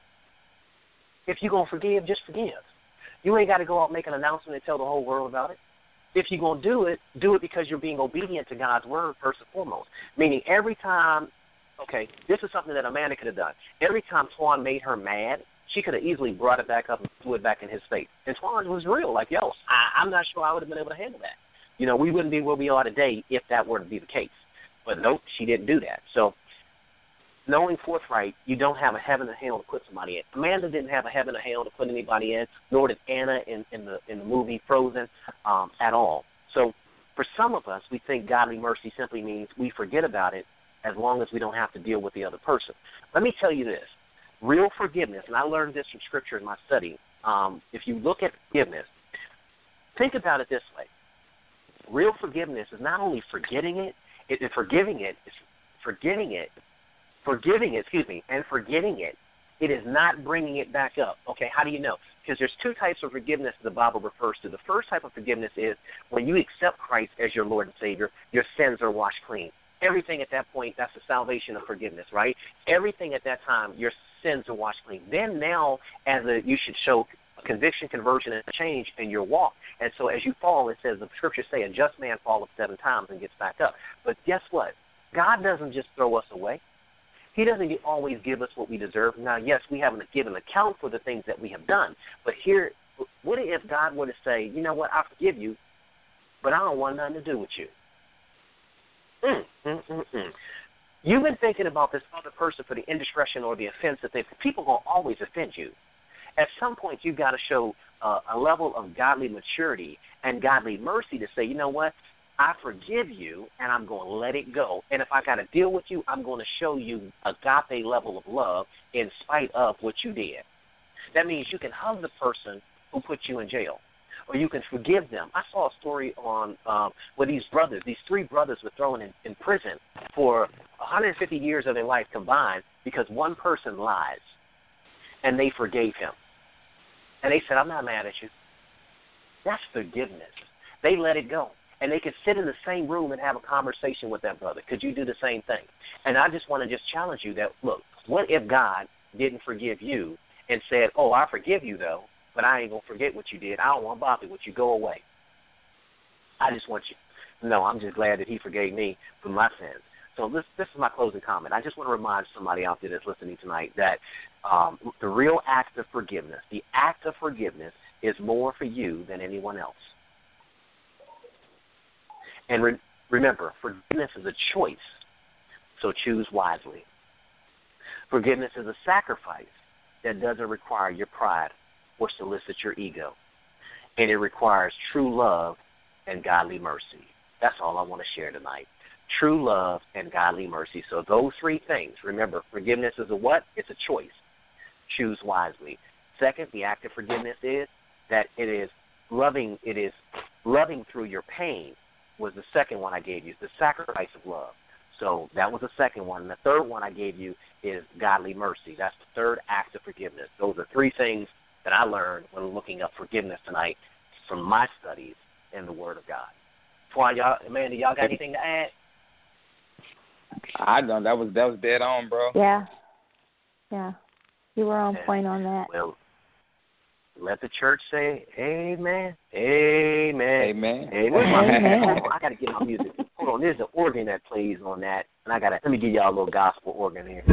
If you're going to forgive, just forgive. You ain't got to go out and make an announcement and tell the whole world about it. If you're going to do it, do it because you're being obedient to God's word first and foremost. Meaning every time, okay, this is something that Amanda could have done. Every time Twan made her mad, she could have easily brought it back up and threw it back in his face. And Twan was real, like, yo, I, I'm not sure I would have been able to handle that. You know, we wouldn't be where we are today if that were to be the case. But nope, she didn't do that. So knowing forthright, you don't have a heaven or hell to put somebody in. Amanda didn't have a heaven or hell to put anybody in, nor did Anna in, in the in the movie Frozen um, at all. So for some of us, we think godly mercy simply means we forget about it as long as we don't have to deal with the other person. Let me tell you this. Real forgiveness, and I learned this from Scripture in my study, um, if you look at forgiveness, think about it this way. Real forgiveness is not only forgetting it, it and forgiving it, it's forgetting it, forgiving it, excuse me, and forgetting it. It is not bringing it back up. Okay, how do you know? Because there's two types of forgiveness the Bible refers to. The first type of forgiveness is when you accept Christ as your Lord and Savior, your sins are washed clean. Everything at that point, that's the salvation of forgiveness, right? Everything at that time, your sins are washed clean. Then now, as a, you should show conviction, conversion, and change in your walk. And so as you fall, it says, the scriptures say, a just man falleth seven times and gets back up. But guess what? God doesn't just throw us away. He doesn't always give us what we deserve. Now, yes, we have to give an account for the things that we have done. But here, what if God were to say, you know what, I forgive you, but I don't want nothing to do with you? Mm, mm, mm, mm. You've been thinking about this other person for the indiscretion or the offense that they, people will always offend you. At some point, you've got to show uh, a level of godly maturity and godly mercy to say, you know what, I forgive you, and I'm going to let it go. And if I got to deal with you, I'm going to show you agape level of love in spite of what you did. That means you can hug the person who put you in jail, or you can forgive them. I saw a story on um, where these brothers, these three brothers were thrown in, in prison for one hundred fifty years of their life combined because one person lies. and they forgave him. And they said, I'm not mad at you. That's forgiveness. They let it go. And they could sit in the same room and have a conversation with that brother. Could you do the same thing? And I just want to just challenge you that, look, what if God didn't forgive you and said, oh, I forgive you, though, but I ain't going to forget what you did. I don't want to bother with you. Go away. I just want you. No, I'm just glad that he forgave me for my sins. So this this is my closing comment. I just want to remind somebody out there that's listening tonight that um, the real act of forgiveness, the act of forgiveness is more for you than anyone else. And re- remember, forgiveness is a choice, so choose wisely. Forgiveness is a sacrifice that doesn't require your pride or solicit your ego. And it requires true love and godly mercy. That's all I want to share tonight. True love and godly mercy. So those three things. Remember, forgiveness is a what? It's a choice. Choose wisely. Second, the act of forgiveness is that it is loving. It is loving through your pain. Was the second one I gave you. It's the sacrifice of love. So that was the second one. And the third one I gave you is godly mercy. That's the third act of forgiveness. Those are three things that I learned when looking up forgiveness tonight from my studies in the Word of God. Twan, y'all, Amanda, y'all got anything to add? I don't. That was that was dead on, bro. Yeah, yeah, you were on Yeah. point on that. Well, let the church say, Amen, Amen, Amen. Amen. Amen. Hold on, I gotta get my music. Hold on, there's an organ that plays on that, and I gotta let me give y'all a little gospel organ here.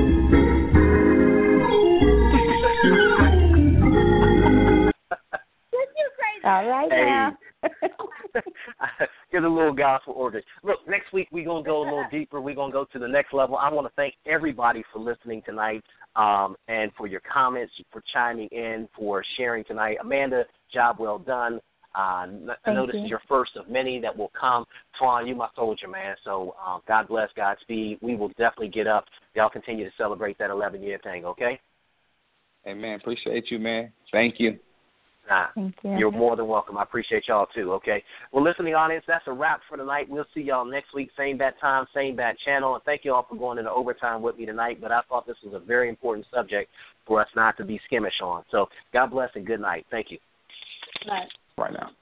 All right now. Here's a little gospel organ. Look, next week we're going to go a little deeper. We're going to go to the next level. I want to thank everybody for listening tonight um, and for your comments, for chiming in, for sharing tonight. Amanda, job well done. Uh, I know this you. is your first of many that will come. Twan, you my soldier, man. So um, God bless, Godspeed. We will definitely get up. Y'all continue to celebrate that eleven-year thing, okay? Amen. Appreciate you, man. Thank you. Nah, Thank you. You're more than welcome. I appreciate y'all, too, okay? Well, listening audience, that's a wrap for tonight. We'll see y'all next week, same bat time, same bat channel. And thank you all for going into overtime with me tonight. But I thought this was a very important subject for us not to be skimmish on. So God bless and good night. Thank you. Right. Right now.